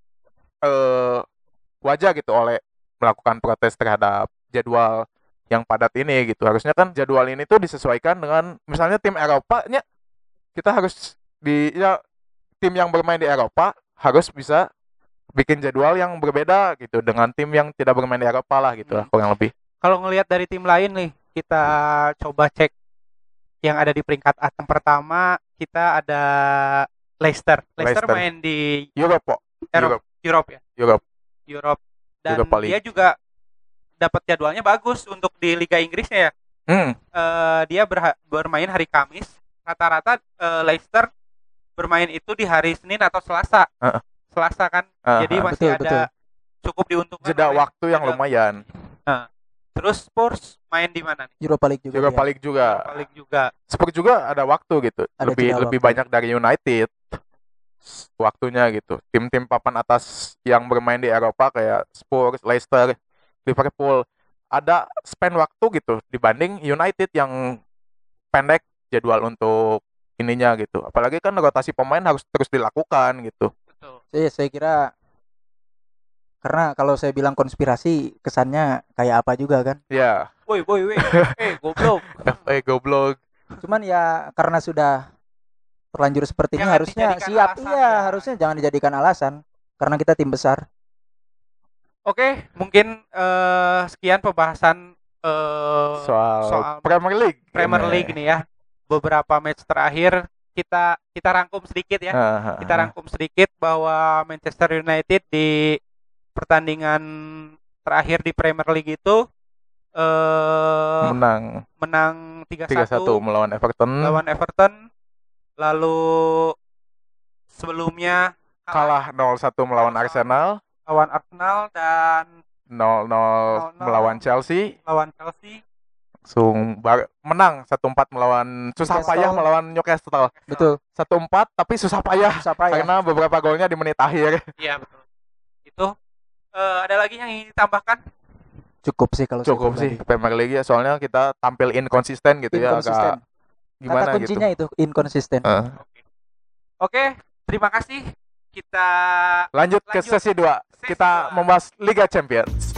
Wajar gitu oleh melakukan protes terhadap jadwal yang padat ini gitu. Harusnya kan jadwal ini tuh disesuaikan dengan misalnya tim Eropa-nya kita harus tim yang bermain di Eropa harus bisa bikin jadwal yang berbeda gitu dengan tim yang tidak bermain di Eropa lah gitu lah kurang lebih. Kalau ngelihat dari tim lain nih, kita coba cek yang ada di peringkat atas pertama, kita ada Leicester main di Europe. Ya. Europe. Dan dia juga dapat jadwalnya bagus untuk di Liga Inggrisnya ya. Dia bermain hari Kamis. Rata-rata Leicester bermain itu di hari Senin atau Selasa. Selasa kan. Jadi masih ada cukup diuntungkan. Jeda waktu yang lumayan. Terus Spurs main di mana nih? Europa League juga. Spurs juga ada waktu gitu. Lebih banyak dari United waktunya gitu. Tim-tim papan atas yang bermain di Eropa kayak Spurs, Leicester, Liverpool ada spend waktu gitu dibanding United yang pendek jadwal untuk ininya gitu. Apalagi kan rotasi pemain harus terus dilakukan gitu. Betul. Saya kira karena kalau saya bilang konspirasi kesannya kayak apa juga kan? Ya. Woi, goblok. Cuman ya karena sudah terlanjur seperti ini harusnya siap. Iya, harusnya jangan dijadikan alasan karena kita tim besar. Oke, mungkin sekian pembahasan soal Premier League nih ya. Beberapa match terakhir kita rangkum sedikit ya. Kita rangkum sedikit bahwa Manchester United di pertandingan terakhir di Premier League itu menang 3-1 melawan Everton. Lalu sebelumnya kalah 0-1 melawan Arsenal dan 0-0 melawan Chelsea. Langsung menang 1-4 melawan susah payah melawan Newcastle. Betul. 1-4 tapi susah payah karena beberapa golnya di menit akhir. Iya, betul. Itu ada lagi yang ingin ditambahkan? Cukup sih Premier League ya, soalnya kita tampil inkonsisten gitu ya, agak gimana kata kuncinya gitu. Itu inkonsisten. Oke, terima kasih. Kita lanjut ke sesi 2. Kita membahas Liga Champions.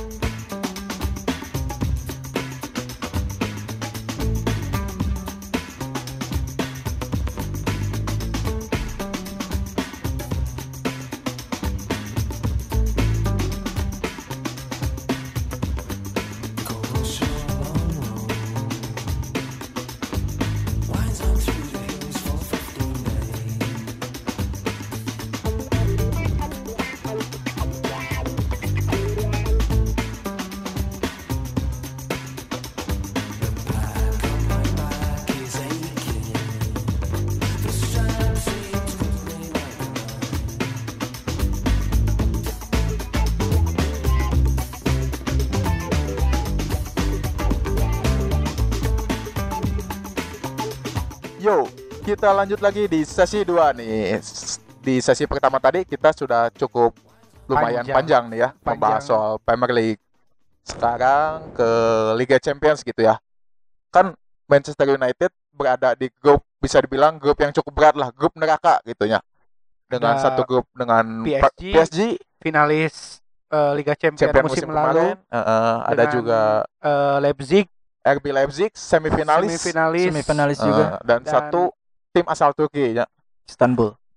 Yo, kita lanjut lagi di sesi 2 nih. Di sesi pertama tadi kita sudah cukup lumayan panjang nih ya, membahas soal Premier League. Sekarang ke Liga Champions gitu ya. Kan Manchester United berada di grup, bisa dibilang grup yang cukup berat lah, grup neraka gitu ya. Dengan satu grup dengan PSG finalis Liga Champions musim lalu. Ada juga Leipzig, RB Leipzig semifinal juga dan satu tim asal Turki ya, Istanbul.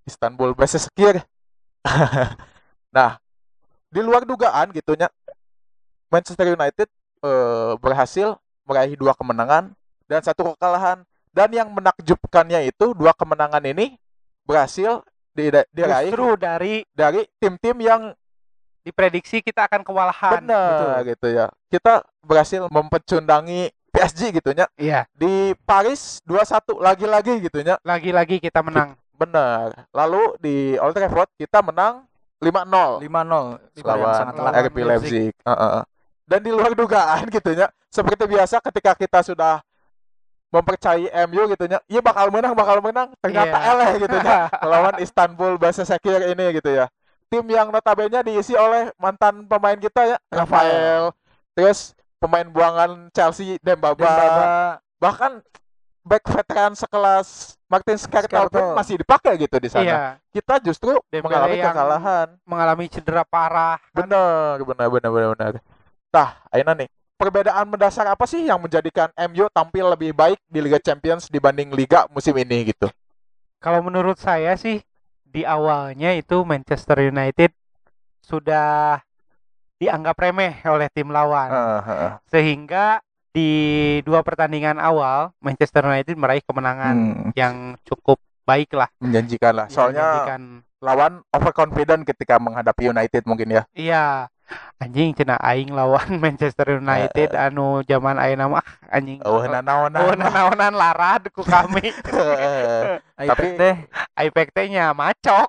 Istanbul Başakşehir. Nah, di luar dugaan gitunya Manchester United berhasil meraih 2 kemenangan dan 1 kekalahan. Dan yang menakjubkannya itu 2 kemenangan ini berhasil diraih Justru dari tim-tim yang diprediksi kita akan kewalahan. benar gitu ya. Kita berhasil mempecundangi PSG gitunya. Iya. Di Paris 2-1 lagi-lagi gitunya. Lagi-lagi kita menang. Benar. Lalu di Old Trafford kita menang 5-0 5-0 skor yang lawan sangat telak. RB Leipzig. Dan di luar dugaan gitunya, seperti biasa ketika kita sudah mempercayai MU gitunya, iya bakal menang, ternyata Iya. eleh gitunya melawan Istanbul Başakşehir ini gitu ya. Tim yang notabene diisi oleh mantan pemain kita ya, Rafael, terus pemain buangan Chelsea Dembaba. Bahkan back veteran sekelas Martin Skrtel pun Skrtel. masih dipakai gitu di sana. Iya. Kita justru Dembele mengalami yang kekalahan. mengalami cedera parah. kan. Benar. Tah, ayeuna nih. Perbedaan mendasar apa sih yang menjadikan MU tampil lebih baik di Liga Champions dibanding Liga musim ini gitu? Kalau menurut saya sih di awalnya itu Manchester United sudah dianggap remeh oleh tim lawan. Sehingga di 2 pertandingan awal Manchester United meraih kemenangan yang cukup baik lah. Menjanjikan lah. Yang Soalnya menjanjikan. lawan overconfident ketika menghadapi United mungkin ya. Iya. Anjing cenah aing lawan Manchester United anu zaman ayeuna mah anjing. Naonan larad ku kami. Tapi iPad teh-nya macok.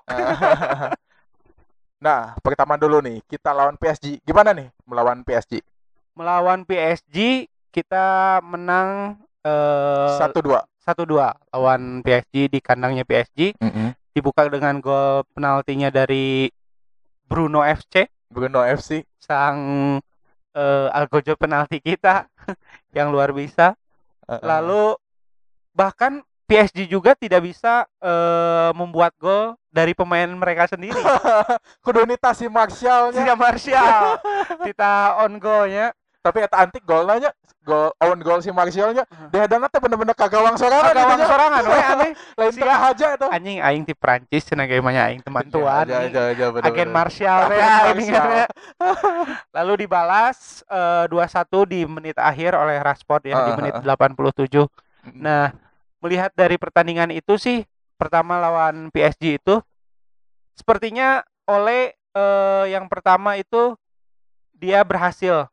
Nah, pertama dulu nih, kita lawan PSG. Gimana nih melawan PSG? Melawan PSG kita menang 1-2. 1-2 lawan PSG di kandangnya PSG. Dibuka dengan gol penaltinya dari Bruno FC, sang algojo penalti kita yang luar biasa. Lalu bahkan PSG juga tidak bisa membuat gol dari pemain mereka sendiri. Kudu nita si Martialnya. Tidak Martial. Kita on goalnya. Tapi eta antik golnya own goal si Martialnya. Dehadana teh bener-bener kagawang sorangan. Kagawang sorangan we aneh. Lain tengah aja itu. Anjing aing ti Prancis cenah ge mah aing teman tuan. Agen Martial. Martial teh ini kan. Lalu dibalas 2-1 di menit akhir oleh Rashford ya di menit 87. Nah, melihat dari pertandingan itu sih pertama lawan PSG itu sepertinya oleh yang pertama itu dia berhasil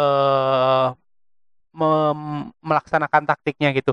melaksanakan taktiknya gitu.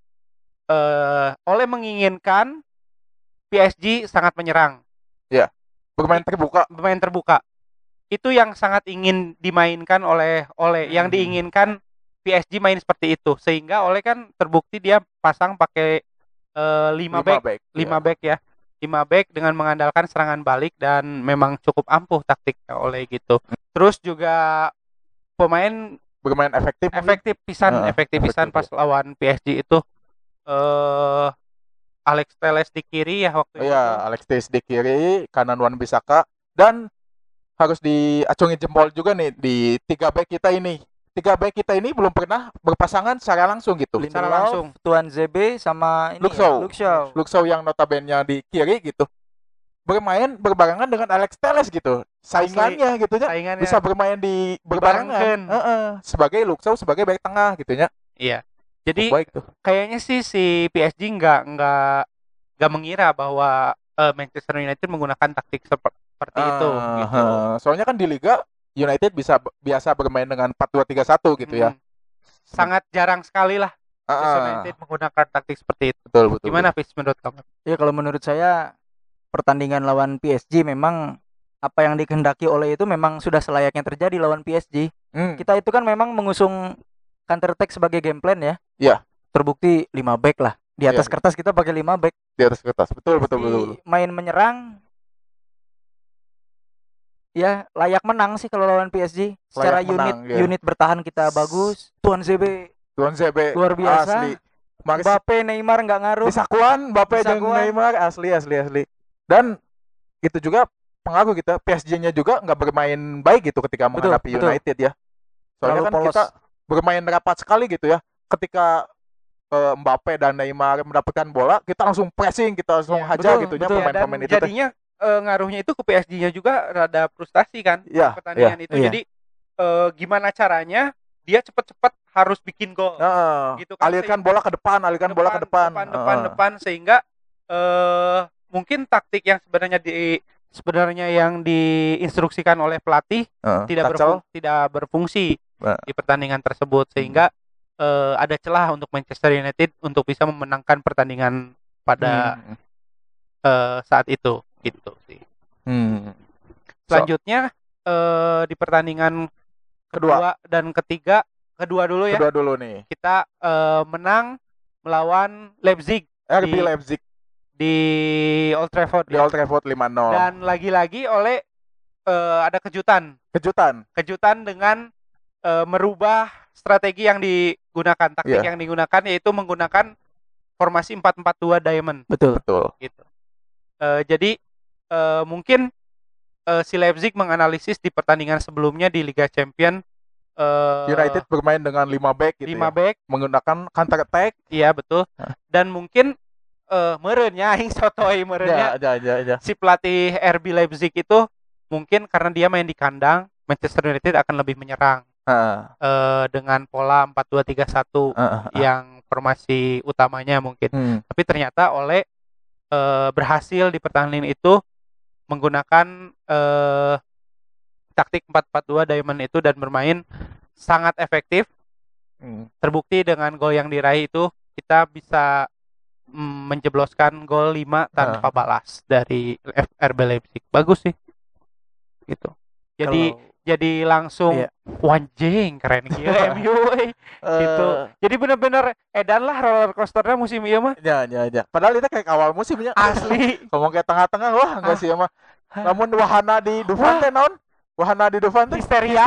Oleh menginginkan PSG sangat menyerang. Ya. Bermain terbuka. Itu yang sangat ingin dimainkan oleh yang diinginkan PSG main seperti itu, sehingga oleh kan terbukti dia pasang pakai 5 back ya. 5 back dengan mengandalkan serangan balik dan memang cukup ampuh taktiknya oleh gitu. Terus juga pemain bermain efektif pisan pas lawan PSG itu Alex Telles di kiri ya waktu itu. Iya, Alex Telles di kiri, kanan Wan Bissaka, dan harus diacungi jempol juga nih di 3 back kita ini. 3 back kita ini belum pernah berpasangan secara langsung gitu. Secara langsung. Tuan ZB sama ini Luxau yang notabene di kiri gitu. Bermain berbarengan dengan Alex Telles gitu. Saingannya gitu ya. Bisa bermain di berbarengan. Sebagai Luxau sebagai back tengah gitu ya. Iya. Jadi kayaknya sih si PSG nggak mengira bahwa Manchester United menggunakan taktik seperti itu gitu. Soalnya kan di liga United biasa bermain dengan 4-2-3-1 gitu ya. Sangat jarang sekali lah Manchester United menggunakan taktik seperti itu. Betul. Gimana Fis menurut kamu? Ya kalau menurut saya pertandingan lawan PSG memang apa yang dikehendaki oleh itu memang sudah selayaknya terjadi lawan PSG. Kita itu kan memang mengusung counter attack sebagai game plan ya. Iya. Terbukti 5 back lah. Di atas kertas kita pakai 5 back. Di atas kertas. Betul. Main menyerang ya layak menang sih kalau lawan PSG. Secara unit bertahan kita bagus. Tuan ZB luar biasa. Asli. Mbappe, Neymar nggak ngaruh. Disakuan Mbappe dan Neymar asli. Dan itu juga pengaruh kita PSG-nya juga nggak bermain baik gitu ketika menghadapi United ya. Soalnya kan kita bermain rapat sekali gitu ya. Ketika Mbappe dan Neymar mendapatkan bola, kita langsung pressing, kita langsung hajar betul, gitu ya betul. pemain-pemain Dan itu teh. jadinya ngaruhnya itu ke PSG-nya juga rada frustasi kan Iya, pertandingan itu. iya. Jadi gimana caranya dia cepet-cepet harus bikin gol gitu kan, Alirkan bola ke depan, alirkan bola ke depan. depan sehingga mungkin taktik yang sebenarnya yang diinstruksikan oleh pelatih tidak berfungsi di pertandingan tersebut, sehingga ada celah untuk Manchester United untuk bisa memenangkan pertandingan pada saat itu gitu sih. Selanjutnya di pertandingan kedua dan ketiga, kedua dulu nih. Kita menang melawan Leipzig RB Leipzig di Old Trafford. Di Old Trafford 5-0. Dan lagi-lagi ada kejutan dengan merubah strategi yang digunakan, taktik yang digunakan, yaitu menggunakan formasi 4-4-2 diamond. Betul. Gitu. Jadi mungkin si Leipzig menganalisis di pertandingan sebelumnya di Liga Champion United bermain dengan 5 back gitu. 5 back menggunakan counter attack. Iya, betul. Dan mungkin merenya aing sotoy merenya. Si pelatih RB Leipzig itu mungkin karena dia main di kandang, Manchester United akan lebih menyerang. Dengan pola 4-2-3-1 yang formasi utamanya mungkin. Tapi ternyata Ole berhasil di pertandingan itu menggunakan taktik 4-4-2 diamond itu dan bermain sangat efektif. Terbukti dengan gol yang diraih itu kita bisa menjebloskan gol 5 tanpa balas dari RB Leipzig. Bagus sih. Gitu. Jadi langsung wanjing keren gila MU gitu. Jadi bener-bener edan lah roller coasternya musim ieu mah. Ya. Padahal itu kayak awal musimnya. Asli. Ngomong kayak tengah-tengah wah enggak sih mah. Namun wahana di Dufan teh naon? Wahana di Dufan teh histeria.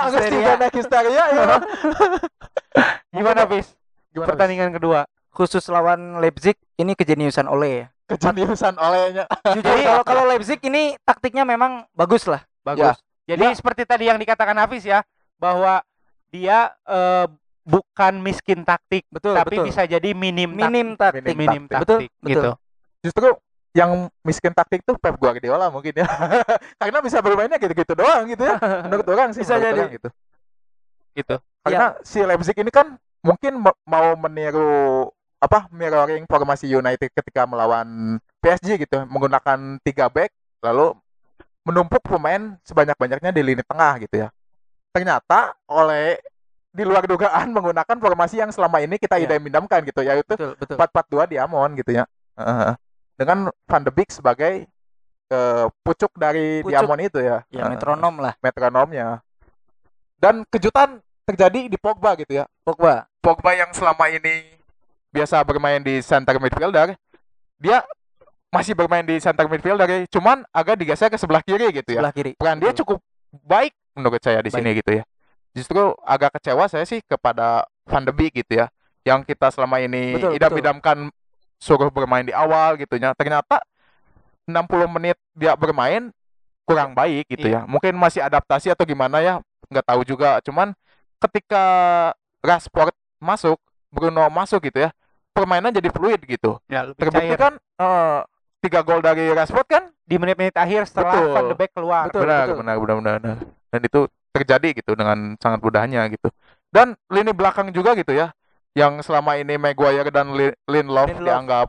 Gimana bis? Pertandingan kedua khusus lawan Leipzig ini kejeniusan Ole ya. Kejeniusan Olehnya. Jadi kalau Leipzig ini taktiknya memang bagus lah. Bagus. Jadi seperti tadi yang dikatakan Hafiz ya, bahwa dia bukan miskin taktik, tapi bisa jadi minim taktik. Betul. Gitu. Justru yang miskin taktik tuh Pep Guardiola mungkin ya. Karena bisa bermainnya gitu-gitu doang gitu ya. Menurut orang sih bisa jadi gitu. Karena si Leipzig ini kan mungkin mau meniru mirroring formasi United ketika melawan PSG gitu, menggunakan 3 back lalu menumpuk pemain sebanyak-banyaknya di lini tengah gitu ya. Ternyata oleh di luar dugaan menggunakan formasi yang selama ini kita idam-idamkan gitu, yaitu 4-4-2 Diamond gitu ya. Dengan Van de Beek sebagai pucuk dari Diamond itu ya. Ya metronom lah. Metronomnya. Dan kejutan terjadi di Pogba gitu ya. Pogba yang selama ini biasa bermain di center midfielder, dia masih bermain di center midfielder, cuman agak digeser ke sebelah kiri gitu ya. Peran dia cukup baik menurut saya di sini gitu ya. Justru agak kecewa saya sih kepada Van de Beek gitu ya, yang kita selama ini idam-idamkan suruh bermain di awal gitu ya. Ternyata 60 menit dia bermain kurang baik gitu ya. Mungkin masih adaptasi atau gimana ya, nggak tahu juga. Cuman ketika Rashford masuk, Bruno masuk gitu ya, permainan jadi fluid gitu. Ya, terbukti kan 3 gol dari Rashford kan di menit-menit akhir setelah Van de Beek keluar. Benar. Dan itu terjadi gitu dengan sangat mudahnya gitu. Dan lini belakang juga gitu ya, yang selama ini Maguire dan Lindelof dianggap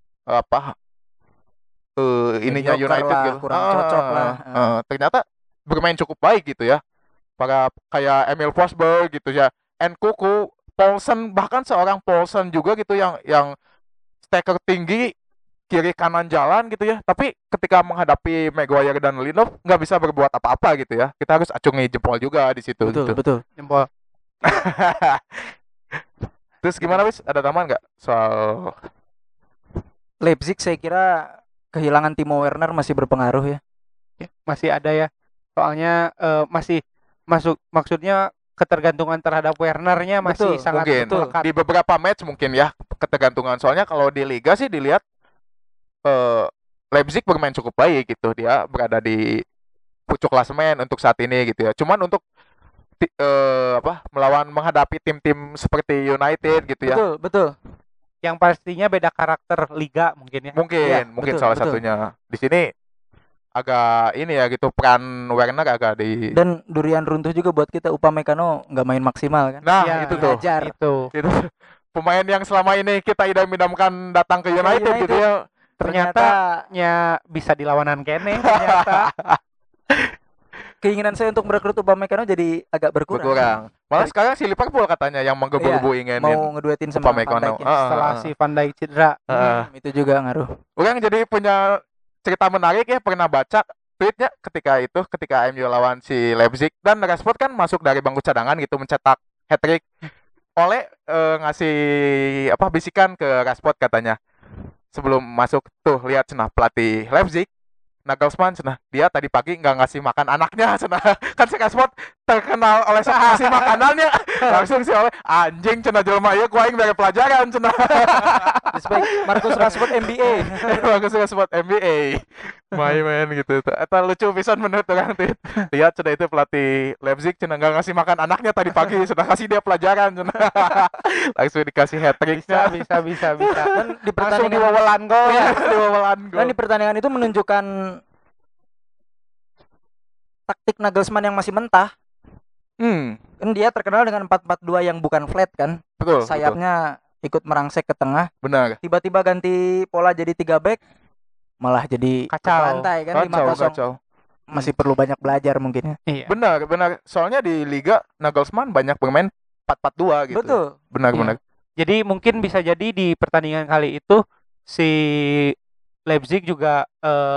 ininya United gitu, kurang cocok lah. Ternyata bermain cukup baik gitu ya. Para kayak Emil Forsberg gitu ya, Nkunku, Poulsen, bahkan seorang Poulsen juga gitu yang striker tinggi, kiri kanan jalan gitu ya, tapi ketika menghadapi Maguire dan Lindelof nggak bisa berbuat apa-apa gitu ya. Kita harus acungi jempol juga di situ. Betul. Jempol. Terus gimana wis? Ada tambahan nggak soal Leipzig? Saya kira kehilangan Timo Werner masih berpengaruh ya. Masih ada ya. Soalnya masih maksudnya ketergantungan terhadap Werner-nya masih sangat melekat. Di beberapa match mungkin ya ketergantungan. Soalnya kalau di liga sih dilihat Leipzig bermain cukup baik gitu. Dia berada di pucuk klasemen untuk saat ini gitu ya. Cuman untuk menghadapi tim-tim seperti United gitu ya. Betul. Yang pastinya beda karakter liga mungkin ya. Mungkin betul, salah betul. satunya. Di sini agak ini ya gitu, peran Werner agak di. Dan durian runtuh juga buat kita, Upamecano nggak main maksimal kan. Nah, Ya, itu tuh. Dihajar. Itu. Itu pemain yang selama ini kita idam-idamkan datang ke United United. gitu ya. Ternyata bisa dilawanan kene ternyata. Keinginan saya untuk merekrut Upamecano jadi agak berkurang. Malah sekarang si Liverpool katanya yang menggebu-gebu ingin Mau ngeduetin sama Van Upamecano. Dijk. Setelah si Van Dijk cedera. Itu juga ngaruh. Orang jadi punya cerita menarik ya, pernah baca tweetnya ketika MU lawan si Leipzig dan Rashford kan masuk dari bangku cadangan gitu mencetak hat-trick. Oleh ngasih bisikan ke Rashford katanya sebelum masuk tuh, lihat cenah pelatih Leipzig Nagelsmann cenah, dia tadi pagi nggak ngasih makan anaknya cenah. Kan si Rashford terkenal oleh ngasih makanannya. Langsung si oleh anjing cenah jelema ieu ku aing bere pelajaran cenah. Respect Marcus Rashford MBA. Marcus Rashford MBA. Main gitu. Eta lucu pisan menurut orang tuh. Lihat cenah itu pelatih Leipzig cenah nggak ngasih makan anaknya tadi pagi, cenah kasih dia pelajaran cenah. Langsung dikasih hat-tricknya. Bisa. Dan di Langsung pertandingan diwawalan gol. dan di pertandingan itu menunjukkan taktik Nagelsmann yang masih mentah. Kan dia terkenal dengan 4-4-2 yang bukan flat kan. Betul. Sayapnya ikut merangsek ke tengah. Benar. Tiba-tiba ganti pola jadi 3 back, malah jadi Kacau. lantai kan 5-0. Kacau. Masih perlu banyak belajar mungkin ya. Iya. Benar. Soalnya di Liga Nagelsmann banyak bermain 4-4-2 gitu. Betul. Benar. Jadi mungkin bisa jadi di pertandingan kali itu si Leipzig juga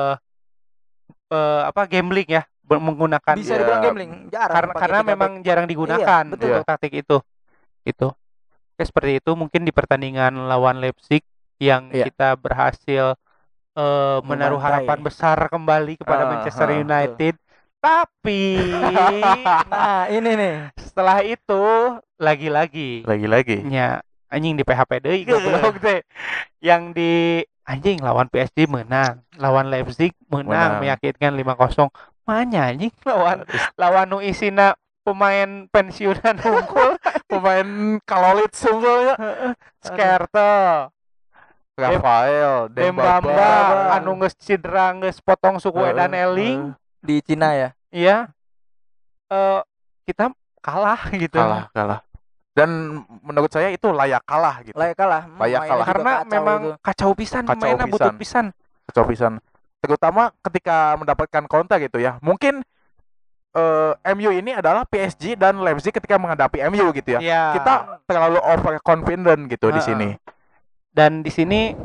gambling ya, menggunakan Bisa ya, dibilang gambling. Jarang karena pakai 3 memang back. jarang digunakan Iya, betul. untuk taktik itu. Oke, seperti itu mungkin di pertandingan lawan Leipzig yang Iya. kita berhasil menaruh Membantai. harapan besar kembali kepada Manchester United. Tapi Nah, ini nih. setelah itu lagi-lagi nya anjing di PHP deui goblok teh. Yang di anjing lawan PSG menang, lawan Leipzig menang. Meyakinkan 5-0. Manya anjing lawan nu isina pemain pensiunan unggul, pemain kalolit unggul ya. Skertel, Rafael, Dembaba, anu geus cidra geus potong suku Edan Eling Di Cina ya. iya. Kita kalah gitu. Kalah. Dan menurut saya itu layak kalah gitu. Layak kalah. Layak Mainnya kalah. juga Karena kacau memang itu. kacau pisan, Kacau pemainnya pisan. butut pisan. Kacau pisan. Terutama ketika mendapatkan counter gitu ya. Mungkin MU ini adalah PSG dan Leipzig ketika menghadapi MU gitu ya. Iya. Kita terlalu overconfident gitu di sini. Dan di sini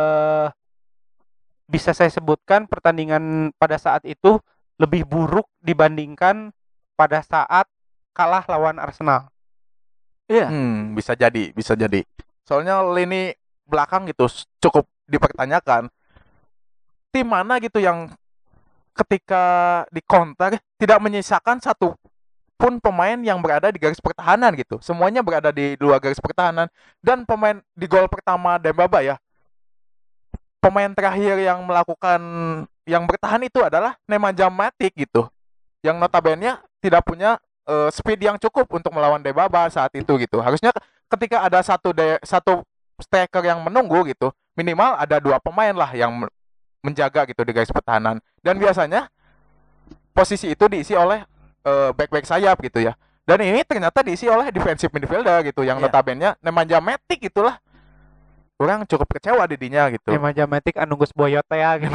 bisa saya sebutkan pertandingan pada saat itu lebih buruk dibandingkan pada saat kalah lawan Arsenal. Iya. Bisa jadi. Soalnya lini belakang gitu cukup dipertanyakan. Tim mana gitu yang ketika di counter tidak menyisakan satu pun pemain yang berada di garis pertahanan gitu. Semuanya berada di luar garis pertahanan. Dan pemain di gol pertama Dembaba ya, pemain terakhir yang melakukan yang bertahan itu adalah Nemanja Matic gitu, yang notabene tidak punya speed yang cukup untuk melawan Dembaba saat itu gitu. Harusnya ketika ada satu striker yang menunggu gitu, minimal ada 2 pemain lah yang menjaga gitu di garis pertahanan. Dan biasanya posisi itu diisi oleh back sayap gitu ya. Dan ini ternyata diisi oleh defensive midfielder gitu, yang notabene Nemanja Matic gitulah. Orang cukup kecewa didinya gitu. Nemanja Matic anu geus boyot teh gitu.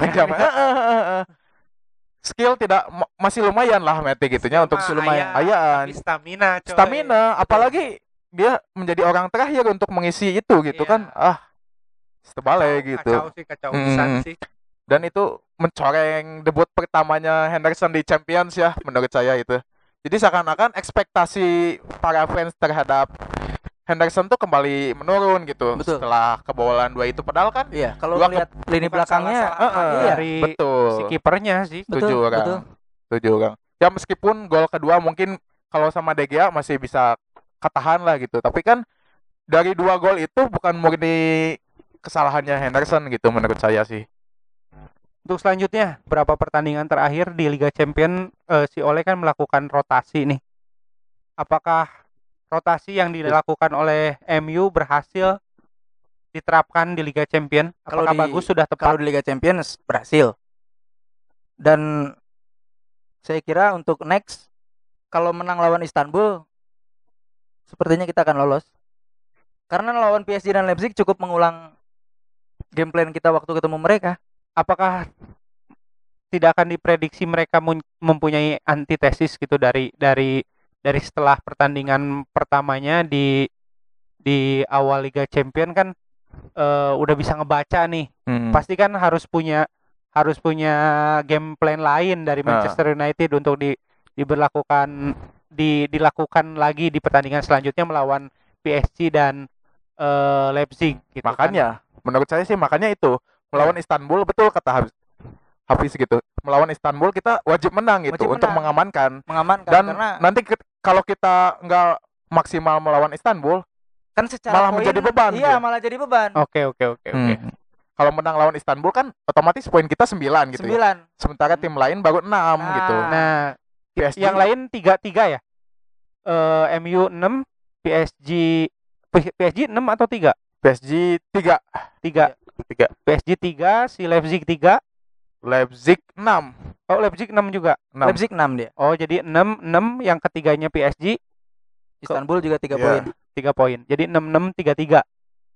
Skill tidak masih lumayan lah Matic gitunya untuk lumayan. ayaan. Stamina coy. Stamina, apalagi dia menjadi orang terakhir untuk mengisi itu gitu kan. Tebale gitu. Kacau pisan sih. Dan itu mencoreng debut pertamanya Henderson di Champions ya, menurut saya itu. Jadi seakan-akan ekspektasi para fans terhadap Henderson tuh kembali menurun gitu. Betul. Setelah kebobolan 2 itu, padahal kan Iya, kalau Dua lihat lini belakangnya dari betul. si kipernya sih. Setuju Betul, orang. betul. Setuju orang. Ya meskipun gol kedua mungkin kalau sama De Gea masih bisa ketahan lah gitu. Tapi kan dari 2 gol itu bukan murni kesalahannya Henderson gitu menurut saya sih. Untuk selanjutnya, berapa pertandingan terakhir di Liga Champions si Ole kan melakukan rotasi nih. Apakah rotasi yang dilakukan oleh MU berhasil diterapkan di Liga Champion? Kalau Apakah di- bagus, sudah Kalau tepat? di Liga Champions berhasil. Dan saya kira untuk next kalau menang lawan Istanbul sepertinya kita akan lolos. Karena lawan PSG dan Leipzig cukup mengulang game plan kita waktu ketemu mereka. Apakah tidak akan diprediksi mereka mempunyai antitesis gitu dari setelah pertandingan pertamanya di awal Liga Champion kan udah bisa ngebaca nih. Pasti kan harus punya game plan lain dari Manchester United untuk dilakukan lagi di pertandingan selanjutnya melawan PSG dan Leipzig gitu. Makanya menurut saya sih makanya itu melawan Istanbul, betul kata Hafiz gitu. Melawan Istanbul kita wajib menang gitu, Wajib untuk menang. mengamankan. Mengamankan Dan karena nanti kalau kita nggak maksimal melawan Istanbul, kan secara malah poin, menjadi beban, Iya, ya. malah jadi beban. Oke. kalau menang lawan Istanbul kan otomatis poin kita 9 gitu ya. 9. Sementara tim lain baru 6 gitu. Nah, PSG yang lain 3 ya? MU 6, PSG 6 atau 3? PSG 3, 3. PSG 3, si Leipzig 3. Leipzig 6. Oh, Leipzig 6 juga. 6. Leipzig 6 dia. Oh, jadi 6 yang ketiganya PSG Istanbul juga 3 Iya. poin. 3 poin. Jadi 6 3.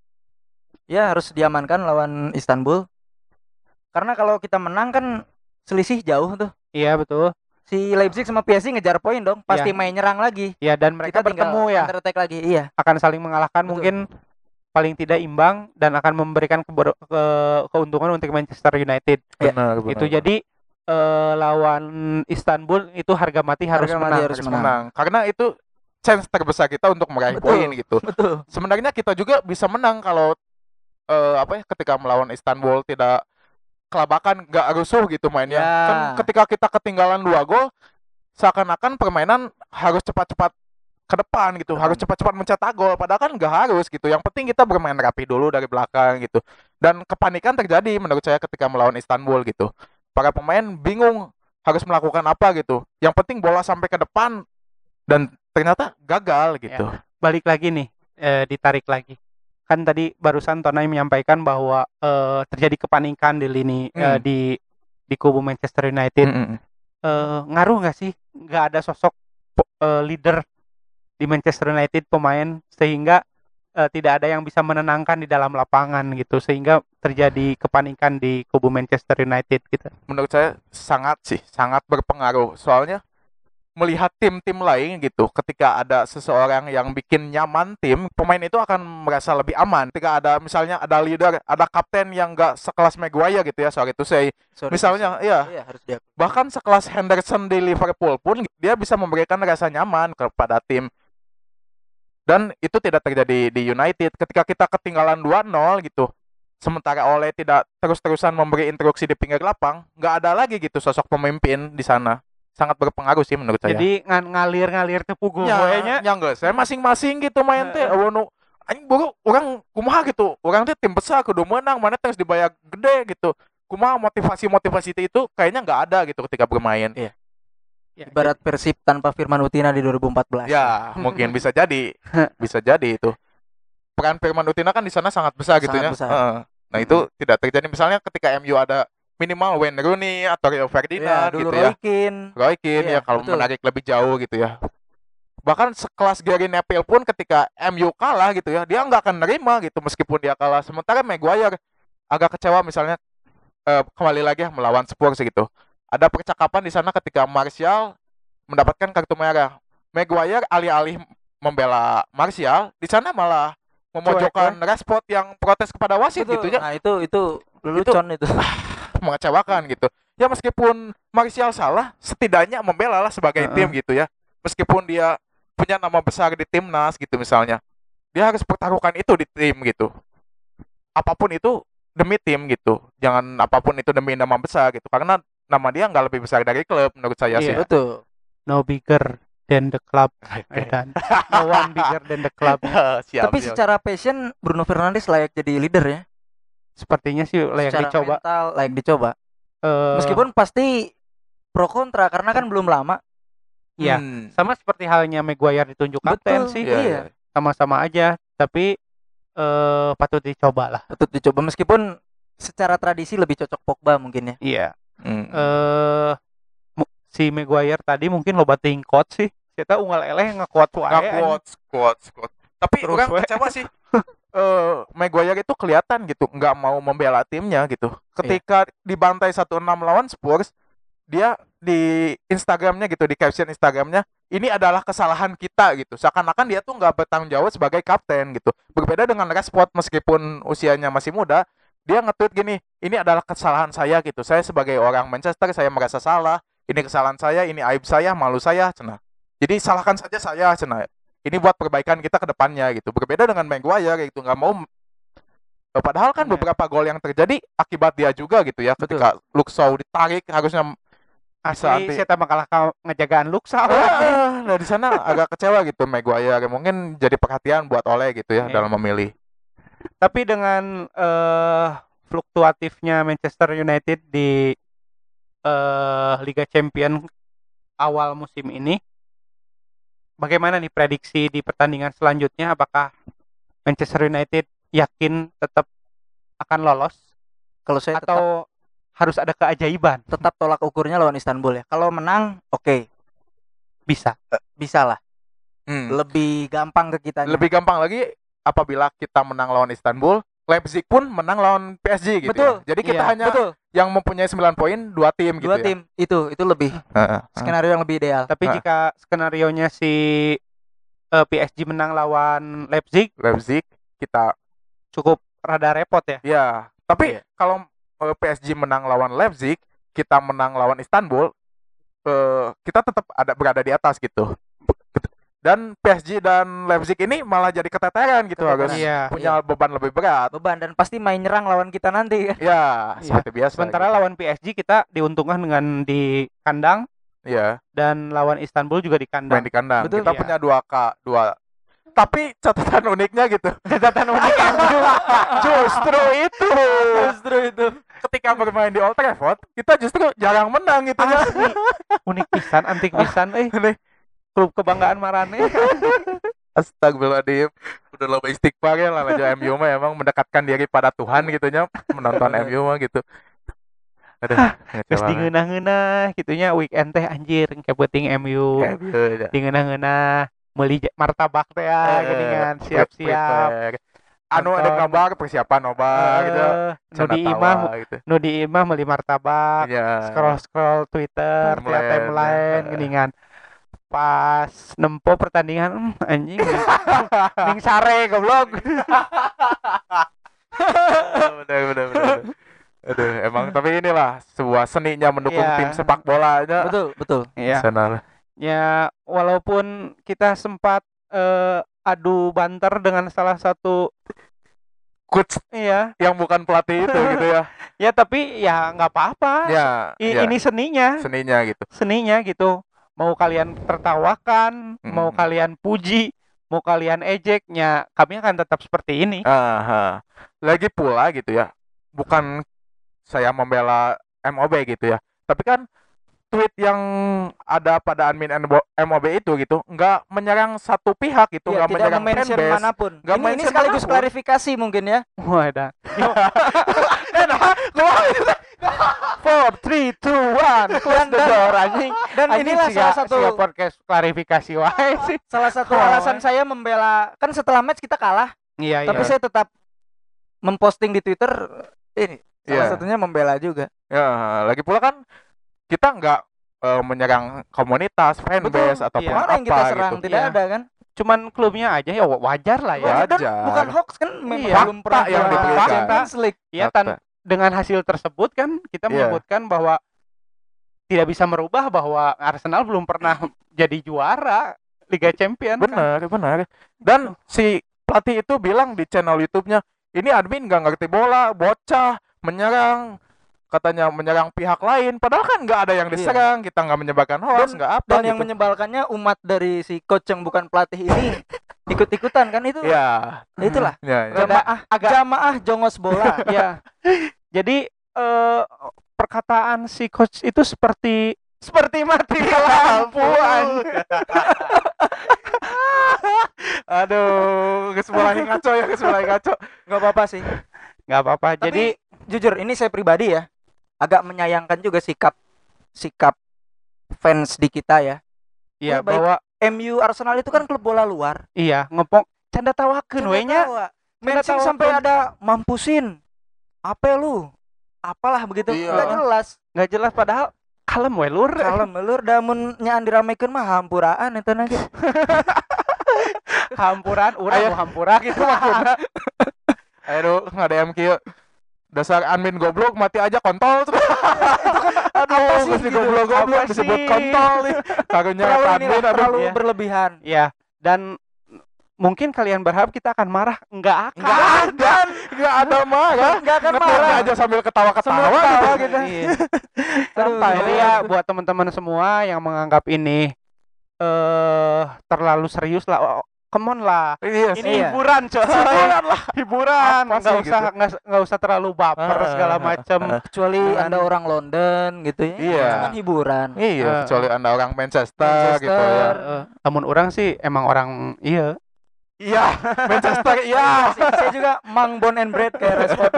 Ya harus diamankan lawan Istanbul. Karena kalau kita menang kan selisih jauh tuh. Iya, betul. Si Leipzig sama PSG ngejar poin dong. Pasti Iya. main nyerang lagi. Ya, dan mereka Kita tinggal bertemu ya. counter attack lagi. Iya. Akan saling mengalahkan, Betul. mungkin paling tidak imbang dan akan memberikan keuntungan untuk Manchester United. Benar, Gitu. Jadi lawan Istanbul itu harga mati harus Harga mati menang. harus harus menang. Karena itu chance terbesar kita untuk meraih Betul. poin gitu. Betul. Sebenarnya kita juga bisa menang kalau ketika melawan Istanbul tidak kelabakan, nggak rusuh gitu mainnya. Ya. Kan ketika kita ketinggalan 2 gol, seakan-akan permainan harus cepat-cepat ke depan gitu, harus cepat-cepat mencetak gol. Padahal kan nggak harus gitu. Yang penting kita bermain rapi dulu dari belakang gitu. Dan kepanikan terjadi menurut saya ketika melawan Istanbul gitu. Para pemain bingung harus melakukan apa gitu. Yang penting bola sampai ke depan dan ternyata gagal gitu. Balik lagi nih, ditarik lagi. Kan tadi barusan Tonai menyampaikan bahwa terjadi kepanikan di lini di kubu Manchester United. Ngaruh nggak sih nggak ada sosok leader di Manchester United, pemain, sehingga tidak ada yang bisa menenangkan di dalam lapangan gitu, sehingga terjadi kepanikan di kubu Manchester United gitu. Menurut saya sangat berpengaruh. Soalnya melihat tim-tim lain gitu, ketika ada seseorang yang bikin nyaman tim, pemain itu akan merasa lebih aman. Ketika ada misalnya ada leader, ada kapten yang nggak sekelas Maguire gitu ya, soal itu saya misalnya ya harus dia. bahkan sekelas Henderson di Liverpool pun dia bisa memberikan rasa nyaman kepada tim. Dan itu tidak terjadi di United. Ketika kita ketinggalan 2-0 gitu, sementara Ole tidak terus-terusan memberi instruksi di pinggir lapang, nggak ada lagi gitu sosok pemimpin di sana. Sangat berpengaruh sih menurut saya. Jadi ngalir tepugu nya. Ya enggak, saya masing-masing gitu main teh. Wono anjing buru orang kumaha gitu. Orang teh tim besar kudu menang, mana terus dibayar gede gitu. Kumaha motivasi itu kayaknya nggak ada gitu ketika bermain. Iya. Ya, Ibarat Persib tanpa Firman Utina di 2014. Ya, mungkin bisa jadi. Bisa jadi itu. Peran Firman Utina kan di sana sangat besar gitu Sangat ya. besar. Nah, itu tidak terjadi misalnya ketika MU ada minimal Wayne Rooney atau Rio Iya, Ferdinand dulu gitu ya. Roy Keane. Ya kalau betul. menarik lebih jauh gitu ya. Bahkan sekelas Gary Neville pun ketika MU kalah gitu ya, dia nggak akan nerima gitu meskipun dia kalah. Sementara Maguire agak kecewa misalnya kembali lagi ya, melawan Spurs gitu. Ada percakapan di sana ketika Martial mendapatkan kartu merah. Maguire alih-alih membela Martial, di sana malah memojokkan Rashford yang protes kepada wasit Betul. gitu ya. Nah, itu lelucon itu. Mengecewakan gitu. Ya meskipun Martial salah, setidaknya membela lah sebagai tim gitu ya. Meskipun dia punya nama besar di timnas gitu misalnya, dia harus pertaruhkan itu di tim gitu. Apapun itu demi tim gitu. Jangan apapun itu demi nama besar gitu. Karena nama dia nggak lebih besar dari klub menurut saya sih. Betul. No bigger than the club. Dan no one bigger than the club. Tapi secara passion Bruno Fernandes layak jadi leader ya. Sepertinya sih layak Secara dicoba. mental layak dicoba. Meskipun pasti pro kontra karena kan belum lama. Ya, sama seperti halnya Maguire ditunjuk kapten Betul, sih. iya. Sama-sama aja, tapi patut dicoba lah. Patut dicoba meskipun secara tradisi lebih cocok Pogba mungkin ya. Iya. Hmm. Si Maguire tadi mungkin loba tingkot sih. Kita unggal eleh ngekuat wae. Nggak kuat. Tapi Terus orang we. kecewa sih. Maguire itu kelihatan gitu nggak mau membela timnya gitu. Ketika dibantai 1-6 lawan Spurs, dia di Instagramnya gitu, di caption Instagramnya, ini adalah kesalahan kita gitu. Seakan-akan dia tuh nggak bertanggung jawab sebagai kapten gitu. Berbeda dengan Rashford, meskipun usianya masih muda, dia nge-tweet gini, ini adalah kesalahan saya gitu. Saya sebagai orang Manchester, saya merasa salah. Ini kesalahan saya, ini aib saya, malu saya, cenah. Jadi salahkan saja saya, cenah. Ini buat perbaikan kita ke depannya gitu. Berbeda dengan Maguire gitu, nggak mau. Padahal kan beberapa gol yang terjadi akibat dia juga gitu ya. Ketika Luke Shaw ditarik harusnya Asli saya tambah kalah ngejagaan Luxa. Nah di sana agak kecewa gitu Maguire. Mungkin jadi perhatian buat Ole gitu ya dalam memilih. Tapi dengan fluktuatifnya Manchester United di Liga Champions awal musim ini, bagaimana nih prediksi di pertandingan selanjutnya? Apakah Manchester United yakin tetap akan lolos? Kalau saya atau harus ada keajaiban? tetap tolak ukurnya lawan Istanbul ya. Kalau menang, oke, Bisa. bisa lah. Lebih gampang ke kitanya. Lebih gampang lagi apabila kita menang lawan Istanbul, Leipzig pun menang lawan PSG gitu. Betul. Ya. Jadi kita Iya, hanya betul. yang mempunyai 9 poin, 2 tim gitu Dua ya. tim itu lebih skenario yang lebih ideal. Tapi jika skenarionya si PSG menang lawan Leipzig, Leipzig kita cukup rada repot ya. ya. Tapi kalau PSG menang lawan Leipzig, kita menang lawan Istanbul, kita tetap berada di atas gitu. Dan PSG dan Leipzig ini malah jadi keteteran gitu, harus Iya. punya beban lebih berat. Beban dan pasti main nyerang lawan kita nanti kan. Ya, seperti biasa. Sementara gitu. lawan PSG kita diuntungkan dengan di kandang, ya, dan lawan Istanbul juga di main kandang. di kandang. Betul. Kita Iya. punya 2. Tapi catatan uniknya gitu. Catatan unik Justru itu. Ketika bermain di Old Trafford, kita justru jarang menang gitu ya. Asli. Unik pisan, antik pisan Nih, klub kebanggaan Marane. astagfirullahaladzim. Udah loba istighfar ya lah aja MU mah emang mendekatkan diri pada Tuhan gitu nya, menonton MU mah gitu. Aduh, Terus di ngeunah-ngeunah gitunya weekend teh anjir engke penting MU. Di ngeunah-ngeunah meuli martabak teh ya geuningan siap-siap. Anu ada Nonton. kabar persiapan nobar gitu. Nu di imah gitu. nu di imah meuli martabak. Iya. Scroll Twitter, Timeline, timeline ya. geuningan. Pas nempo pertandingan anjing ning sare goblok. Bener. Aduh, emang tapi inilah sebuah seninya mendukung Iya. tim sepak bola aja. Betul. Iya. Sana. Ya, walaupun kita sempat adu banter dengan salah satu Coach iya, yang bukan pelatih itu gitu ya. ya tapi ya nggak apa-apa. Ya, ya. Ini seninya Seninya gitu. mau kalian tertawakan, mau kalian puji, mau kalian ejeknya, kami akan tetap seperti ini. Aha. Lagi pula gitu ya. Bukan saya membela MOB gitu ya. Tapi kan tweet yang ada pada admin MOB itu gitu nggak menyerang satu pihak gitu, Ya, nggak tidak menyerang mention fanbase. manapun. Nggak Ini mention sekaligus manapun. klarifikasi mungkin ya. Wah, dah. 4, 3, 2, 1, close the door anjing. Dan inilah salah satu podcast klarifikasi wae sih. salah satu alasan saya membela, kan setelah match kita kalah, Iya, tapi saya tetap memposting di Twitter ini. Salah Iya. satunya membela juga. Ya, lagi pula kan kita nggak menyerang komunitas, fanbase ataupun Iya. apa Orang yang kita serang gitu. tidak Iya. ada kan? Cuman klubnya aja ya wajar lah ya. Wajar. Dan bukan hoax kan, memang Iya. belum pernah Fakta yang juara diberikan. Champions League. Ya Fakta. dengan hasil tersebut kan kita Iya. menyebutkan bahwa tidak bisa merubah bahwa Arsenal belum pernah jadi juara Liga Champions. Kan? Benar. Dan si pelatih itu bilang di channel YouTube-nya, ini admin nggak ngerti bola, bocah, menyerang, katanya menyerang pihak lain. Padahal kan nggak ada yang diserang, kita nggak menyebarkan hoax, nggak apa Dan gitu. yang menyebalkannya umat dari si coach yang bukan pelatih ini ikut-ikutan kan itu. Ya, Itulah ya. jamaah jongos bola. Ya. Jadi perkataan si coach itu seperti mati lampu. Aduh, geus mulai ngaco ya, geus mulai ngaco. Nggak apa-apa sih. Nggak apa-apa. Tapi Jadi jujur ini saya pribadi ya agak menyayangkan juga sikap fans di kita ya. ya baik. bahwa MU Arsenal itu kan klub bola luar. iya ngepong canda tawakeun we nya. Mensing sampai ada mampusin. Apa lu? Apalah begitu. Iya. Nggak jelas. Nggak jelas padahal kalem we lur. Kalem melur damun nya diramekeun mah hampuraan eta na ge. Hampuran urang Aya. nu hampura gitu maksudna. Aduh, ngadem kieu. Dasar admin goblok mati aja kontol tuh. Aduh, sih mesti gitu? goblok-goblok Apa disebut sih? kontol nih. Karunya Terlalu admin inilah, terlalu Iya. berlebihan. Ya, dan mungkin kalian berharap kita akan marah, enggak akan. Enggak ada marah. Enggak akan Ngepost marah. aja sambil ketawa-ketawa Sambil ketawa gitu. gitu. Iya. Aduh, Jadi ya buat teman-teman semua yang menganggap ini terlalu serius lah, come on lah. Iya, Ini Iya. hiburan coy. Hiburan lah. Hiburan, Apa nggak sih usah nggak usah terlalu baper segala macam. kecuali Anda orang London gitu ya. Iya. Cuman hiburan. Iya, kecuali Anda orang Manchester gitu ya. Namun orang sih emang orang iya. Iya, Manchester iya. Saya juga Mang Bon and Bread kayak respon.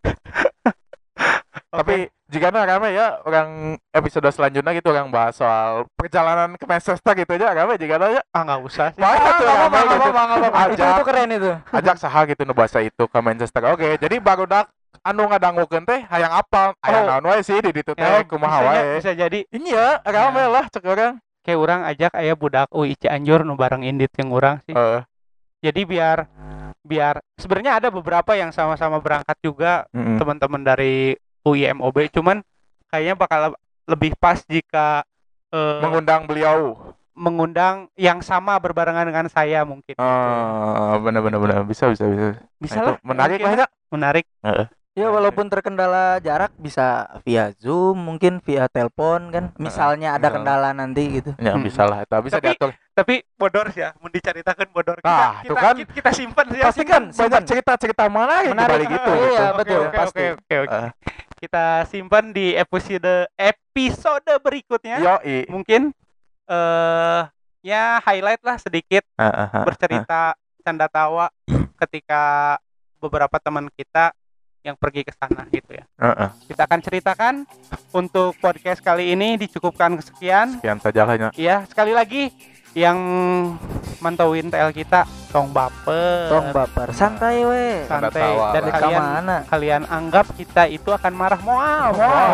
Tapi jika rame ya orang episode selanjutnya gitu orang bahas soal perjalanan ke Manchester gitu aja rame jika ya. Nggak usah sih. Banyak tuh rame gitu. Itu Ajak keren itu. ajak saha gitu nu bahasa itu ke Manchester. Oke, jadi barudak anu ngadangukeun teh hayang apal. Aya Oh. naon wae sih di ditu teh Ya, kumaha bisa, wae. bisa jadi Iya, rame lah cek urang. kayak orang ajak aya budak UI Cianjur nu bareng Indit yang orang sih. Jadi biar sebenarnya ada beberapa yang sama-sama berangkat juga teman-teman dari UIMOB, cuman kayaknya bakal lebih pas jika mengundang beliau. mengundang yang sama berbarengan dengan saya mungkin. Benar bisa. Bisa Nah, lah. itu menarik mungkin lah ya. Menarik. Ya walaupun terkendala jarak bisa via Zoom, mungkin via telepon kan. Misalnya ada kendala nanti gitu. Ya bisa lah, itu bisa Tapi- diatur. Tapi bodor ya, mau diceritakan bodor. Nah, itu kan. kita simpan ya. Pasti kan banyak cerita-cerita mana yang Menarik. dibalik gitu. Iya, gitu. betul, Oke, pasti. oke. Eh. Kita simpan di episode berikutnya. Yoi. Mungkin ya highlight lah sedikit bercerita canda tawa ketika beberapa teman kita yang pergi ke sana gitu ya. Kita akan ceritakan untuk podcast kali ini dicukupkan sekian. Sekian saja lah ya. Ya, sekali lagi yang mantauin TL kita tong baper. Tong baper, santai we. Tanda Santai tawa dan lah. Kemana? kalian anggap kita itu akan marah mual.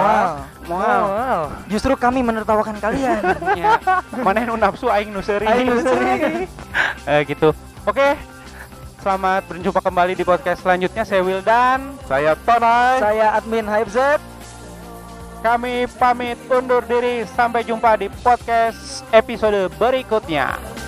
Justru kami menertawakan kalian. Ya, mana nu nafsu aing nu seuri. Aing nu seuri. Gitu. Oke. Selamat berjumpa kembali di podcast selanjutnya. Saya Wildan. Saya Tonai. Saya admin HypeZ. Kami pamit undur diri. Sampai jumpa di podcast episode berikutnya.